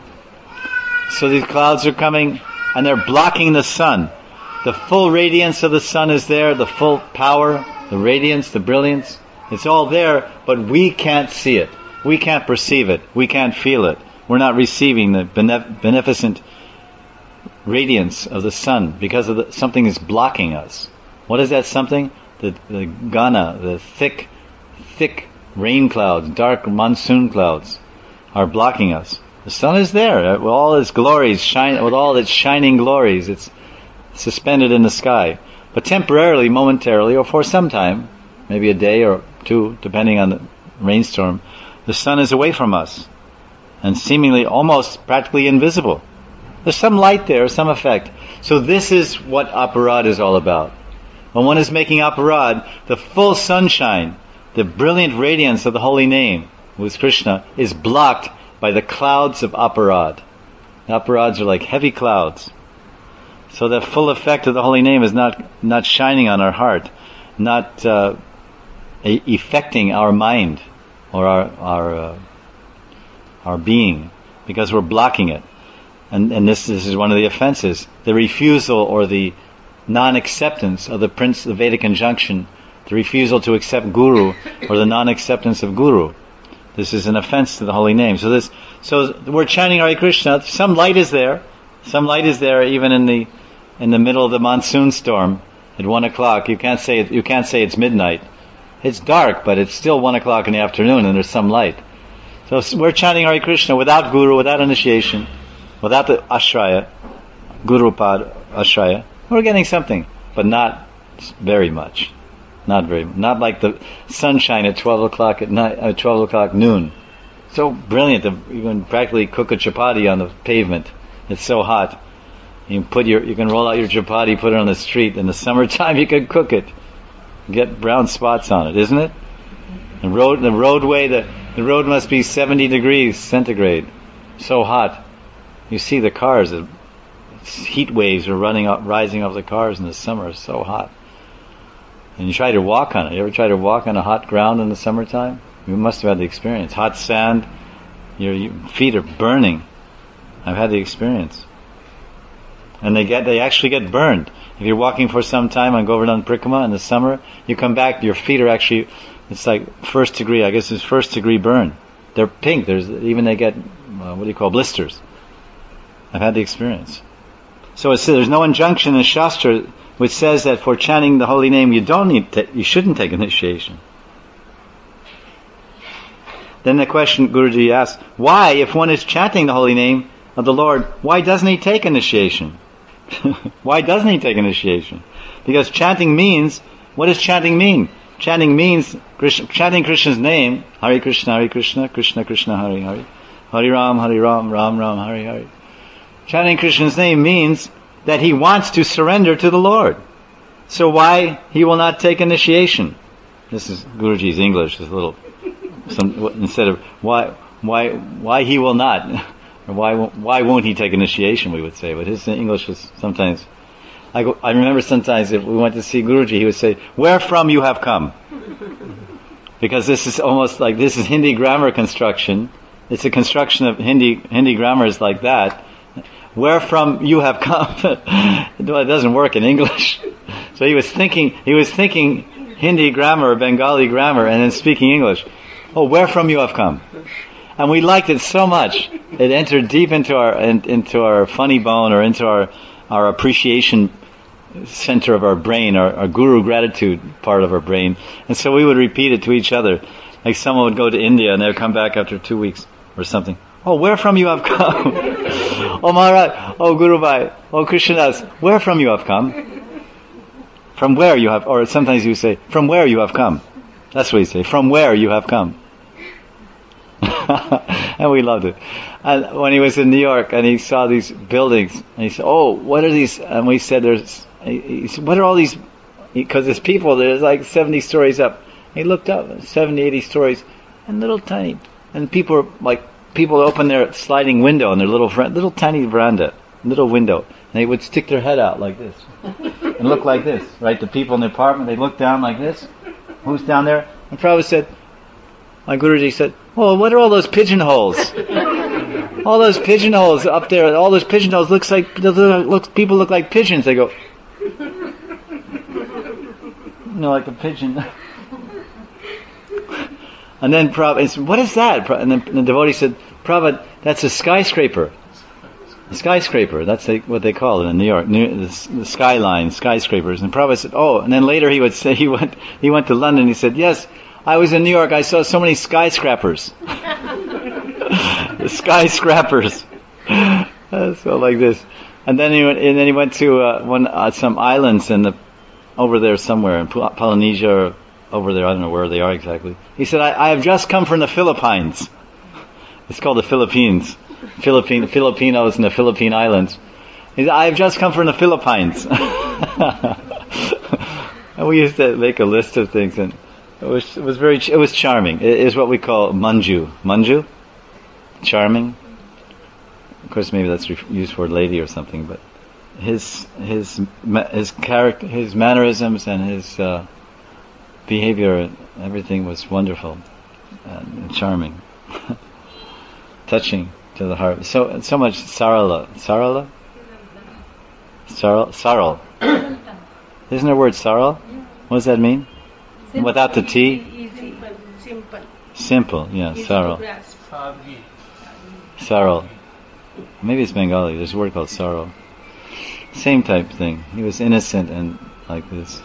So these clouds are coming, and they're blocking the sun. The full radiance of the sun is there, the full power, the radiance, the brilliance. It's all there, but we can't see it. We can't perceive it. We can't feel it. We're not receiving the beneficent radiance of the sun because of something is blocking us. What is that something? The Gana, the thick rain clouds, dark monsoon clouds are blocking us. The sun is there with all its glories, with all its shining glories. It's suspended in the sky. But temporarily, momentarily, or for some time, maybe a day or two, depending on the rainstorm, the sun is away from us and seemingly almost practically invisible. There's some light there, some effect. So this is what aparad is all about. When one is making aparad, the full sunshine, the brilliant radiance of the holy name, who is Krishna, is blocked by the clouds of aparad. The aparads are like heavy clouds. So the full effect of the holy name is not shining on our heart, not affecting our mind or our being, because we're blocking it. And this is one of the offenses, the refusal or the non-acceptance of the Vedic injunction, the refusal to accept Guru or the non-acceptance of Guru. This is an offense to the holy name. So we're chanting Hare Krishna. Some light is there. Some light is there even in the middle of the monsoon storm at 1 o'clock. You can't say it's midnight. It's dark, but it's still 1 o'clock in the afternoon, and there's some light. So we're chanting Hare Krishna without Guru, without initiation, without the Ashraya, Guru Pad Ashraya. We're getting something, but not very much. Not like the sunshine at 12 o'clock at night, at 12 o'clock noon. So brilliant that you can practically cook a chapati on the pavement. It's so hot. You can roll out your chapati, put it on the street. In the summertime, you can cook it. Get brown spots on it, isn't it? The road must be 70 degrees centigrade. So hot. You see the cars, heat waves are rising off the cars in the summer. It's so hot. And you try to walk on it. You ever try to walk on a hot ground in the summertime? You must have had the experience. Hot sand, your feet are burning. I've had the experience. And they actually get burned. If you're walking for some time on Govardhan Prikrama in the summer, you come back, your feet are actually, it's like first degree, I guess it's first degree burn. They're pink. They get, blisters. I've had the experience. So there's no injunction in Shastra which says that for chanting the holy name you shouldn't take initiation. Then the question Guruji asks, why, if one is chanting the holy name of the Lord, why doesn't he take initiation? Why doesn't he take initiation? Because chanting means, what does chanting mean? Chanting means chanting Krishna's name, Hare Krishna, Krishna Krishna, Hare Hare, Hare Ram, Ram Ram, Hare Hare. Chanting Krishna's name means that he wants to surrender to the Lord. So why he will not take initiation? This is Guruji's English. Instead of why he will not, Or why won't he take initiation, we would say. But his English was sometimes... I remember sometimes if we went to see Guruji, he would say, "Where from you have come?" Because this is almost like, this is Hindi grammar construction. It's a construction of Hindi grammar is like that. Where from you have come. It doesn't work in English. So he was thinking Hindi grammar or Bengali grammar and then speaking English. Oh, where from you have come. And we liked it so much. It entered deep into our funny bone, or into our appreciation center of our brain, our guru gratitude part of our brain. And so we would repeat it to each other. Like someone would go to India and they'd come back after 2 weeks or something. Oh, where from you have come? Oh, Maharaj, oh, Guru Bhai, oh, Krishnadas, where from you have come? From where you have, or sometimes you say, from where you have come. That's what you say, from where you have come. And we loved it. And when he was in New York and he saw these buildings, and he said, "Oh, what are these?" And we said, he said, "What are all these?" Because there's people, there's like 70 stories up. He looked up, 70, 80 stories, and little tiny, and people open their sliding window on their little tiny veranda, little window, and they would stick their head out like this, and look like this, right? The people in the apartment, they look down like this. Who's down there? And Prabhupada said, my Guruji said, "Oh, what are all those pigeonholes? All those pigeonholes up there, all those pigeonholes people look like pigeons." They go, like a pigeon. And then Prabhupada said, "What is that?" And then the devotee said, "Prabhupada, that's a skyscraper. A skyscraper, that's what they call it in New York, the skyline, skyscrapers." And Prabhupada said, "Oh," and then later he would say, he went to London, he said, "Yes, I was in New York, I saw so many skyscrapers." The skyscrapers. So like this. And then he went to some islands over there somewhere in Polynesia, or over there, I don't know where they are exactly. He said, I have just come from the Philippines. It's called the Philippines. Filipinos in the Philippine Islands. He said, "I have just come from the Philippines." And we used to make a list of things, and it was charming. It is what we call manju, charming. Of course, maybe that's used for a lady or something. But his character, his mannerisms, and his behavior, everything was wonderful and charming, touching to the heart. So much sarala. Isn't there a word saral? What does that mean? Simple. Without the T? Easy. Simple, yeah, saral. Saral. Maybe it's Bengali, there's a word called saral. Same type thing. He was innocent and like this.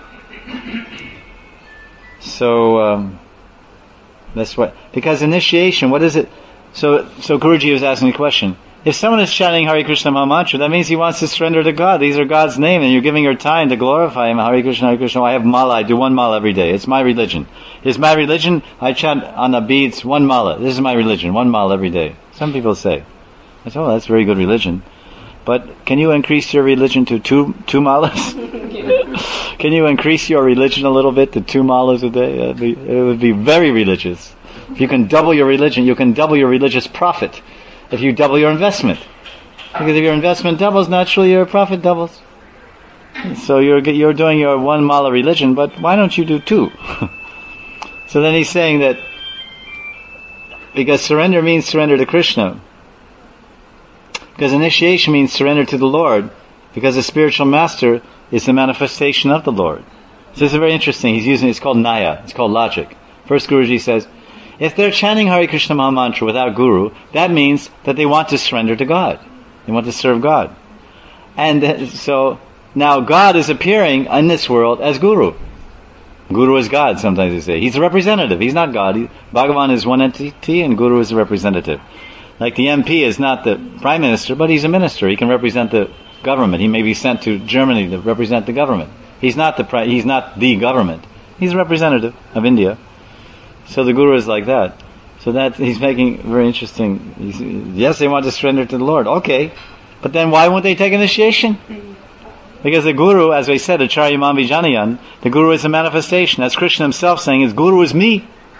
So, that's what, because initiation, what is it? So Guruji was asking a question. If someone is chanting Hare Krishna Mahamantra, that means he wants to surrender to God. These are God's name, and you're giving your time to glorify Him. Hare Krishna, Hare Krishna. I have mala. I do 1 mala every day. It's my religion. Is my religion? I chant on the beads 1 mala. This is my religion. 1 mala every day. Some people say, I said, "Oh, that's very good religion." But can you increase your religion to two malas? Can you increase your religion a little bit to 2 malas a day? It would be very religious. If you can double your religion, you can double your religious profit. If you double your investment, because if your investment doubles, naturally your profit doubles. So you're doing your 1 mala religion, but why don't you do 2? So then he's saying that because surrender means surrender to Krishna, because initiation means surrender to the Lord, because the spiritual master is the manifestation of the Lord. So this is very interesting. It's called Naya. It's called logic. First Guruji says, if they're chanting Hare Krishna Mahamantra without Guru, that means that they want to surrender to God. They want to serve God. And so now God is appearing in this world as Guru. Guru is God, sometimes they say. He's a representative. He's not God. Bhagavan is one entity and Guru is a representative. Like the MP is not the Prime Minister, but he's a minister. He can represent the government. He may be sent to Germany to represent the government. He's not the government. He's a representative of India. So the Guru is like that. So that he's making very interesting. Yes, they want to surrender to the Lord. Okay, but then why won't they take initiation? Because the Guru, as we said, Acharya Mam Vijanayan, the Guru is a manifestation. As Krishna himself saying, his Guru is me.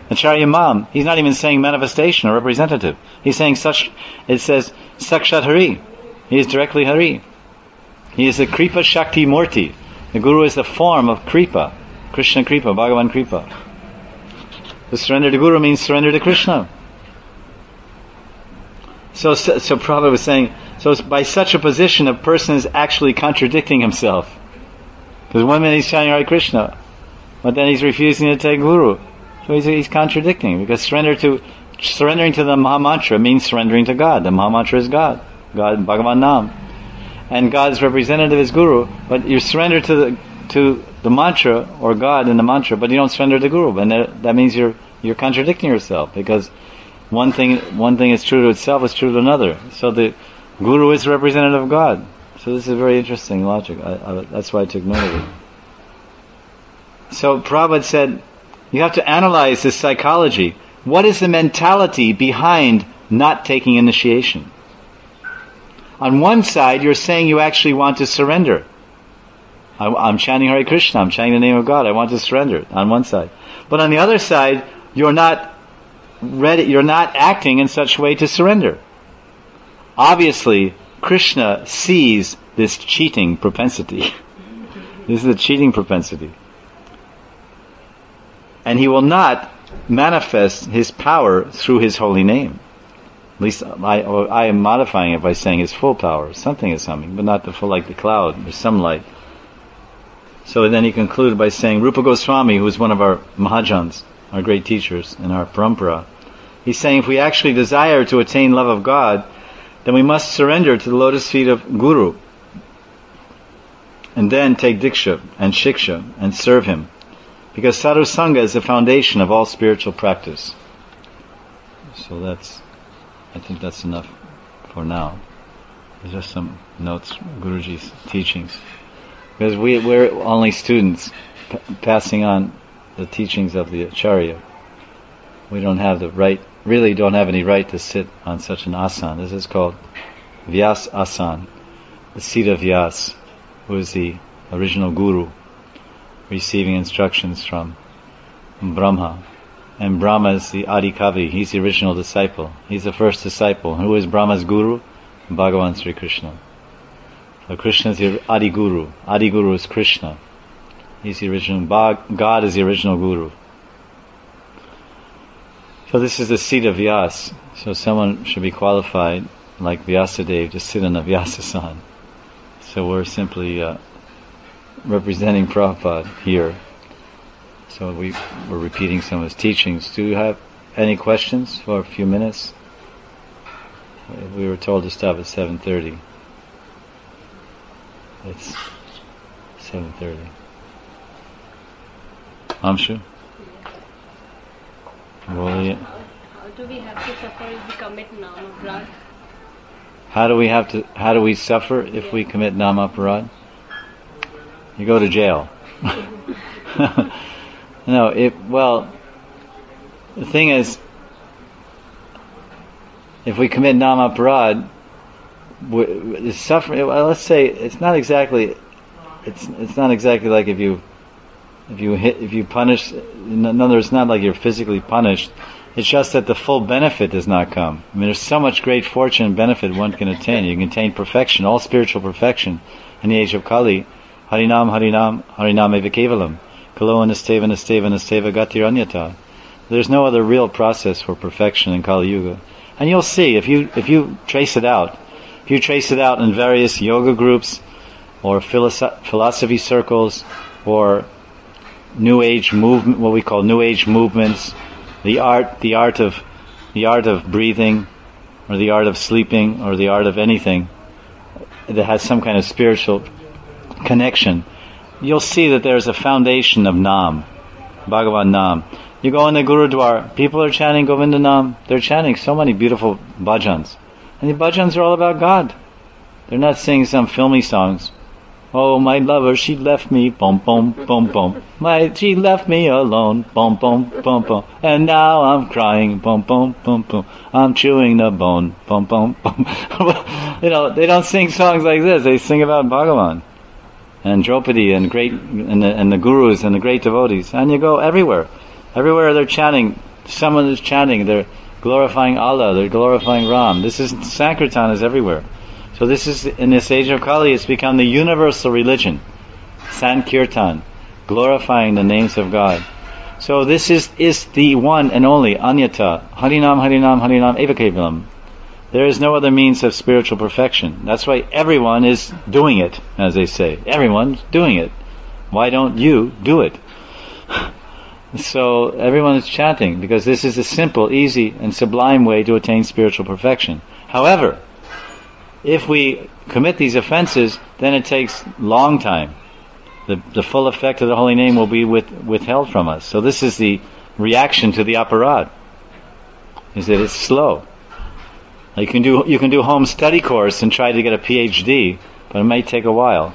Acharya Mam, he's not even saying manifestation or representative. He's saying such, it says, Sakshat Hari. He is directly Hari. He is the Kripa Shakti Murti. The Guru is the form of Kripa. Krishna Kripa, Bhagavan Kripa. To surrender to Guru means surrender to Krishna. So Prabhupada was saying, so by such a position, a person is actually contradicting himself. Because one minute he's chanting Hare Krishna, but then he's refusing to take Guru. So he's contradicting, because surrendering to the Mahamantra means surrendering to God. The Mahamantra is God. God, Bhagavan Nam. And God's representative is Guru, but you surrender to the mantra, or God in the mantra, but you don't surrender to Guru. And that means you're contradicting yourself, because one thing is true to itself is true to another. So the Guru is the representative of God. So this is a very interesting logic. That's why I took note of it. So Prabhupada said, you have to analyze this psychology. What is the mentality behind not taking initiation? On one side, you're saying you actually want to surrender. I'm chanting Hare Krishna, I'm chanting the name of God, I want to surrender, on one side. But on the other side, you're not ready, you're not acting in such a way to surrender. Obviously, Krishna sees this cheating propensity. This is a cheating propensity. And he will not manifest his power through his holy name. At least I am modifying it by saying his full power. Something is coming, but not the full, like the cloud. There's some light. So then he concluded by saying, Rupa Goswami, who is one of our Mahajans, our great teachers in our parampara, he's saying if we actually desire to attain love of God, then we must surrender to the lotus feet of Guru, and then take Diksha and Shiksha and serve him. Because Sadhu Sangha is the foundation of all spiritual practice. So I think that's enough for now. There's just some notes, Guruji's teachings. Because we're only students passing on the teachings of the Acharya. We don't have the right, really don't have any right to sit on such an asan. This is called Vyas Asan, the seat of Vyas, who is the original Guru, receiving instructions from Brahma. And Brahma is the Adi Kavi, he's the original disciple. He's the first disciple. Who is Brahma's Guru? Bhagavan Sri Krishna. So Krishna is the Adi Guru. Adi Guru is Krishna. He's the original. God is the original Guru. So this is the seat of Vyas. So someone should be qualified, like Vyasadeva, to sit on a Vyasasan. So we're simply representing Prabhupada here. So we're repeating some of his teachings. Do you have any questions for a few minutes? We were told to stop at 7:30. It's 7:30. Amshu? How do we have to suffer if we commit Namaparad? How do we suffer if we commit Namaparad? You go to jail. No, the thing is, if we commit Namaparad, suffering. Well, let's say it's not exactly like if you punish. In other words, it's not like you're physically punished. It's just that the full benefit does not come. I mean, there's so much great fortune and benefit one can attain. You can attain perfection, all spiritual perfection, in the age of Kali. Harinam, Harinam, Harinam eva kevalam. Kalo anasteva, anasteva, anasteva gatir anyata. There's no other real process for perfection in Kali Yuga. And you'll see, if you trace it out, in various yoga groups, or philosophy circles, or New Age movement, what we call New Age movements, the art of breathing, or the art of sleeping, or the art of anything that has some kind of spiritual connection, you'll see that there's a foundation of Nam, Bhagavan Nam. You go in the Gurudwara, people are chanting Govinda Nam, they're chanting so many beautiful bhajans. And the bhajans are all about God. They're not singing some filmy songs. Oh, my lover, she left me, boom, boom, boom, boom. She left me alone, boom, boom, boom, boom. And now I'm crying, boom, boom, boom, boom. I'm chewing the bone, boom, boom, boom. They don't sing songs like this. They sing about Bhagavan and Draupadi and the gurus and the great devotees. And you go everywhere. Everywhere they're chanting Someone is chanting, they're glorifying Allah, they're glorifying Ram. This is, Sankirtan is everywhere. So this is, in this age of Kali, it's become the universal religion. Sankirtan, glorifying the names of God. So this is the one and only Anyata, Harinam, Harinam, Harinam, Eva Kevalam. There is no other means of spiritual perfection. That's why everyone is doing it, as they say. Everyone's doing it. Why don't you do it? So everyone is chanting, because this is a simple, easy, and sublime way to attain spiritual perfection. However, if we commit these offenses, then it takes long time. The full effect of the holy name will be withheld from us. So this is the reaction to the aparad, is that it's slow. You can do home study course and try to get a PhD, but it may take a while.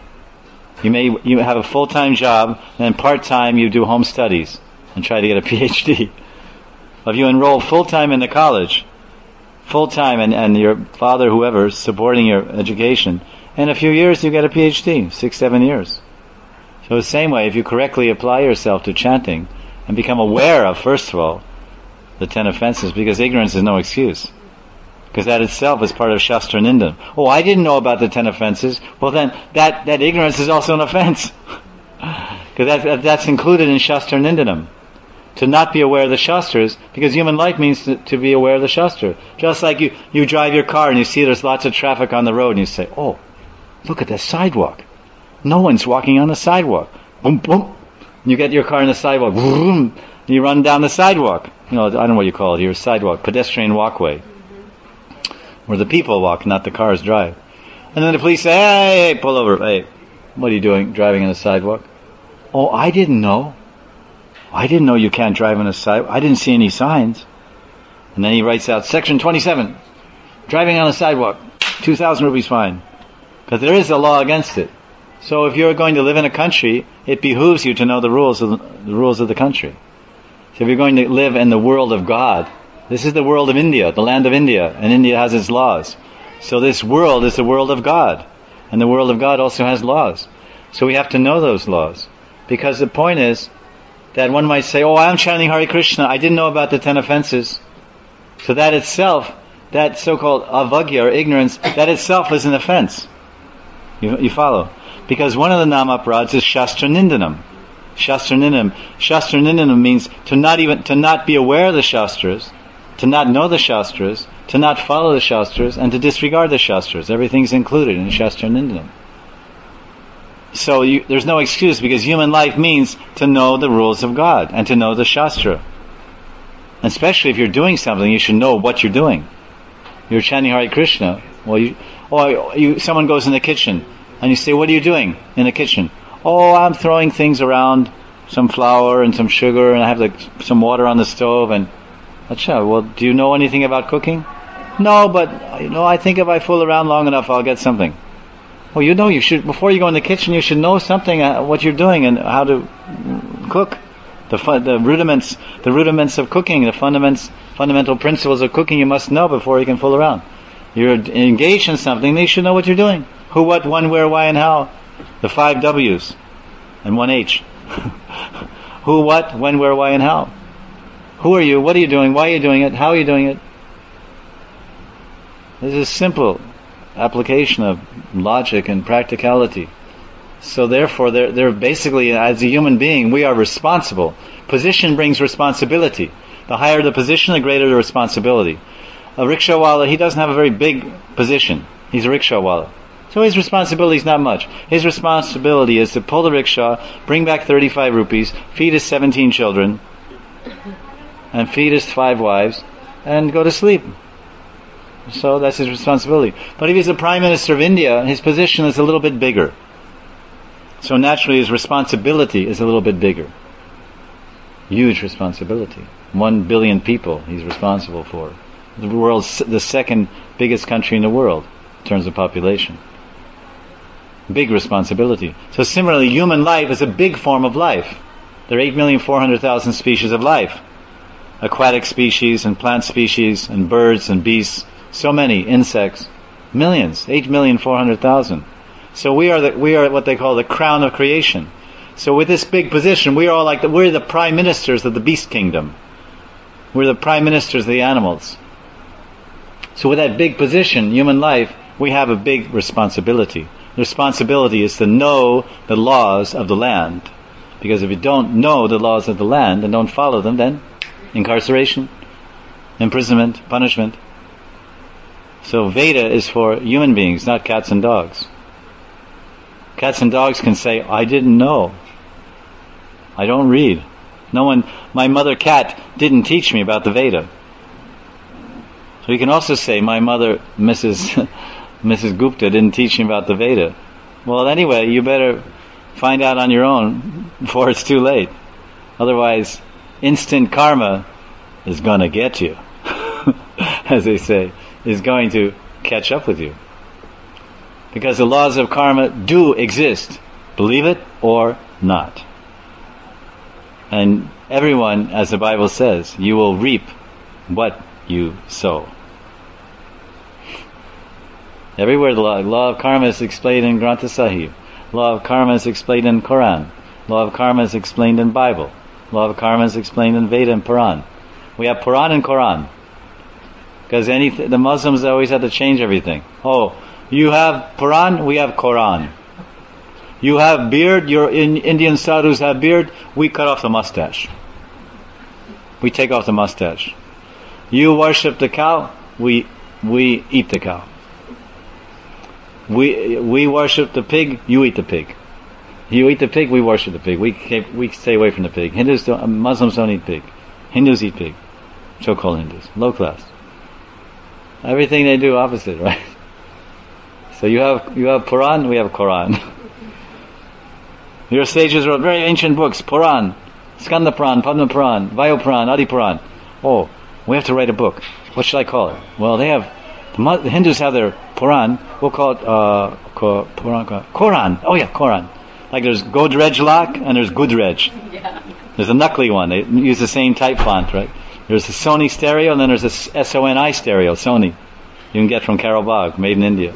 You have a full-time job, and then part-time you do home studies and try to get a PhD. If you enroll full-time in the college, full-time, and your father, whoever, is supporting your education, in a few years you get a PhD, 6-7 years. So the same way, if you correctly apply yourself to chanting and become aware of, first of all, the 10 offenses, because ignorance is no excuse. Because that itself is part of Shastra Nindam. Oh, I didn't know about the 10 offenses. Well then, that ignorance is also an offense. Because that's included in Shastra Nindanam. To not be aware of the Shastras, because human life means to be aware of the Shastra. Just like you drive your car and you see there's lots of traffic on the road and you say, oh, look at the sidewalk. No one's walking on the sidewalk. Boom, boom. You get your car on the sidewalk. Boom. You run down the sidewalk. I don't know what you call it here, sidewalk, pedestrian walkway. Where the people walk, not the cars drive. And then the police say, hey, pull over. Hey, what are you doing, driving on the sidewalk? Oh, I didn't know. I didn't know you can't drive on the sidewalk. I didn't see any signs. And then he writes out, Section 27, driving on the sidewalk, 2,000 rupees fine. Because there is a law against it. So if you're going to live in a country, it behooves you to know the rules of the country. So if you're going to live in the world of God, this is the world of India, the land of India, and India has its laws. So this world is the world of God, and the world of God also has laws. So we have to know those laws. Because the point is that one might say, oh, I'm chanting Hare Krishna, I didn't know about the 10 offenses. So that itself, that so-called avagya, or ignorance, that itself is an offense. You follow? Because one of the namaprads is Shastra Nindanam. Shastra Nindanam means to not be aware of the Shastras, to not know the Shastras, to not follow the Shastras, and to disregard the Shastras. Everything's included in Shastra Nindanam. So there's no excuse, because human life means to know the rules of God and to know the Shastra. And especially if you're doing something, you should know what you're doing. You're chanting Hare Krishna. Someone goes in the kitchen and you say, what are you doing in the kitchen? Oh, I'm throwing things around, some flour and some sugar, and I have some water on the stove. And well, do you know anything about cooking? No, but I think if I fool around long enough, I'll get something. Well, you should, before you go in the kitchen, you should know something, what you're doing and how to cook. The rudiments of cooking, the fundamental principles of cooking you must know before you can fool around. You're engaged in something, then you should know what you're doing. Who, what, when, where, why, and how. The 5 W's and 1 H. Who, what, when, where, why, and how. Who are you? What are you doing? Why are you doing it? How are you doing it? This is simple application of logic and practicality. So therefore, they're basically, as a human being, we are responsible. Position brings responsibility. The higher the position, the greater the responsibility. A rickshawala, he doesn't have a very big position. He's a rickshawala. So his responsibility is not much. His responsibility is to pull the rickshaw, bring back 35 rupees, feed his 17 children, and feed his 5 wives, and go to sleep. So that's his responsibility. But if he's the Prime Minister of India, his position is a little bit bigger. So naturally his responsibility is a little bit bigger. Huge responsibility. 1 billion people he's responsible for. The second biggest country in the world in terms of population. Big responsibility. So similarly, human life is a big form of life. There are 8,400,000 species of life. Aquatic species and plant species and birds and beasts. So many insects. Millions. 8,400,000. So we are what they call the crown of creation. So with this big position, we're the prime ministers of the beast kingdom. We're the prime ministers of the animals. So with that big position, human life, we have a big responsibility. The responsibility is to know the laws of the land. Because if you don't know the laws of the land and don't follow them, then incarceration, imprisonment, punishment. So Veda is for human beings, not cats and dogs. Cats and dogs can say, I didn't know. I don't read. My mother cat didn't teach me about the Veda. So you can also say, my mother, Mrs. Gupta, didn't teach me about the Veda. Well, anyway, you better find out on your own before it's too late. Otherwise, instant karma is going to get you, as they say, is going to catch up with you. Because the laws of karma do exist, believe it or not. And everyone, as the Bible says, you will reap what you sow. Everywhere the law of karma is explained in Granth Sahib. Law of karma is explained in Quran. Law of karma is explained in Bible. Law of karma is explained in Veda and Puran. We have Puran and Quran. Because the Muslims always have to change everything. Oh, you have Puran, we have Quran. You have beard, your Indian sadhus have beard, we cut off the mustache. We take off the mustache. You worship the cow, we eat the cow. We worship the pig, you eat the pig. You eat the pig, we worship the pig. We stay away from the pig. Muslims don't eat pig. Hindus eat pig. So-called Hindus. Low class. Everything they do opposite, right? So you have Puran, we have Quran. Your sages wrote very ancient books, Puran, Skanda Puran, Padma Puran, Vayu Puran, Adi Puran. Oh, we have to write a book. What should I call it? Well, the Hindus have their Puran. We'll call it Quran. Oh yeah, Quran. Like there's Godrej Lak and there's Goodrej. Yeah. There's a Nakli one. They use the same type font, right? There's a Sony stereo and then there's a Sony stereo, Sony. You can get from Carol Bagh, made in India.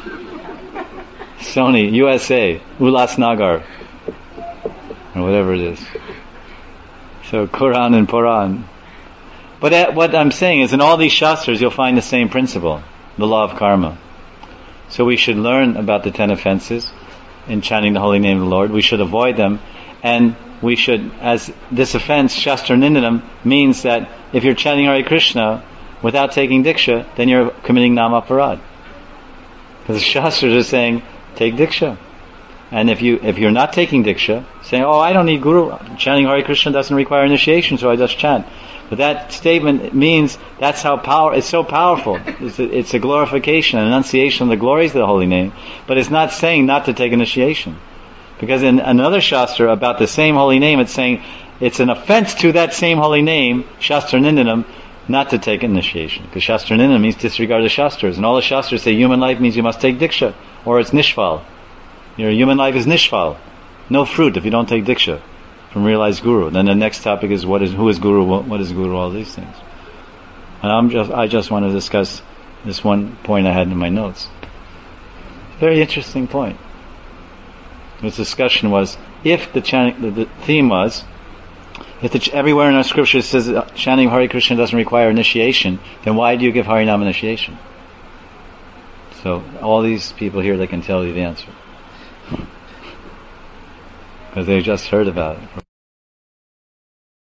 Sony, USA, Ulasnagar, or whatever it is. So Quran and Puran. But what I'm saying is in all these shastras you'll find the same principle, the law of karma. So we should learn about the 10 offenses in chanting the holy name of the Lord. We should avoid them. And we should, as this offense, Shastra Nindanam, means that if you're chanting Hare Krishna without taking Diksha, then you're committing Namaparad. Because the Shastras are saying, take Diksha. And if you're not taking Diksha, saying, oh, I don't need Guru, chanting Hare Krishna doesn't require initiation, so I just chant. But that statement means it's so powerful. It's a glorification, an enunciation of the glories of the holy name. But it's not saying not to take initiation. Because in another Shastra about the same holy name, it's saying it's an offense to that same holy name, Shastra Nindanam, not to take initiation. Because Shastra Nindanam means disregard the Shastras. And all the Shastras say human life means you must take Diksha, or it's Nishfal. Your human life is Nishfal. No fruit if you don't take Diksha from realized Guru. Then the next topic is who is Guru, what is Guru, all these things. And I just want to discuss this one point I had in my notes. Very interesting point. This discussion was, if the theme was, if everywhere in our scripture says chanting Hare Krishna doesn't require initiation, then why do you give Harinam initiation? So all these people here, they can tell you the answer. Because they just heard about it.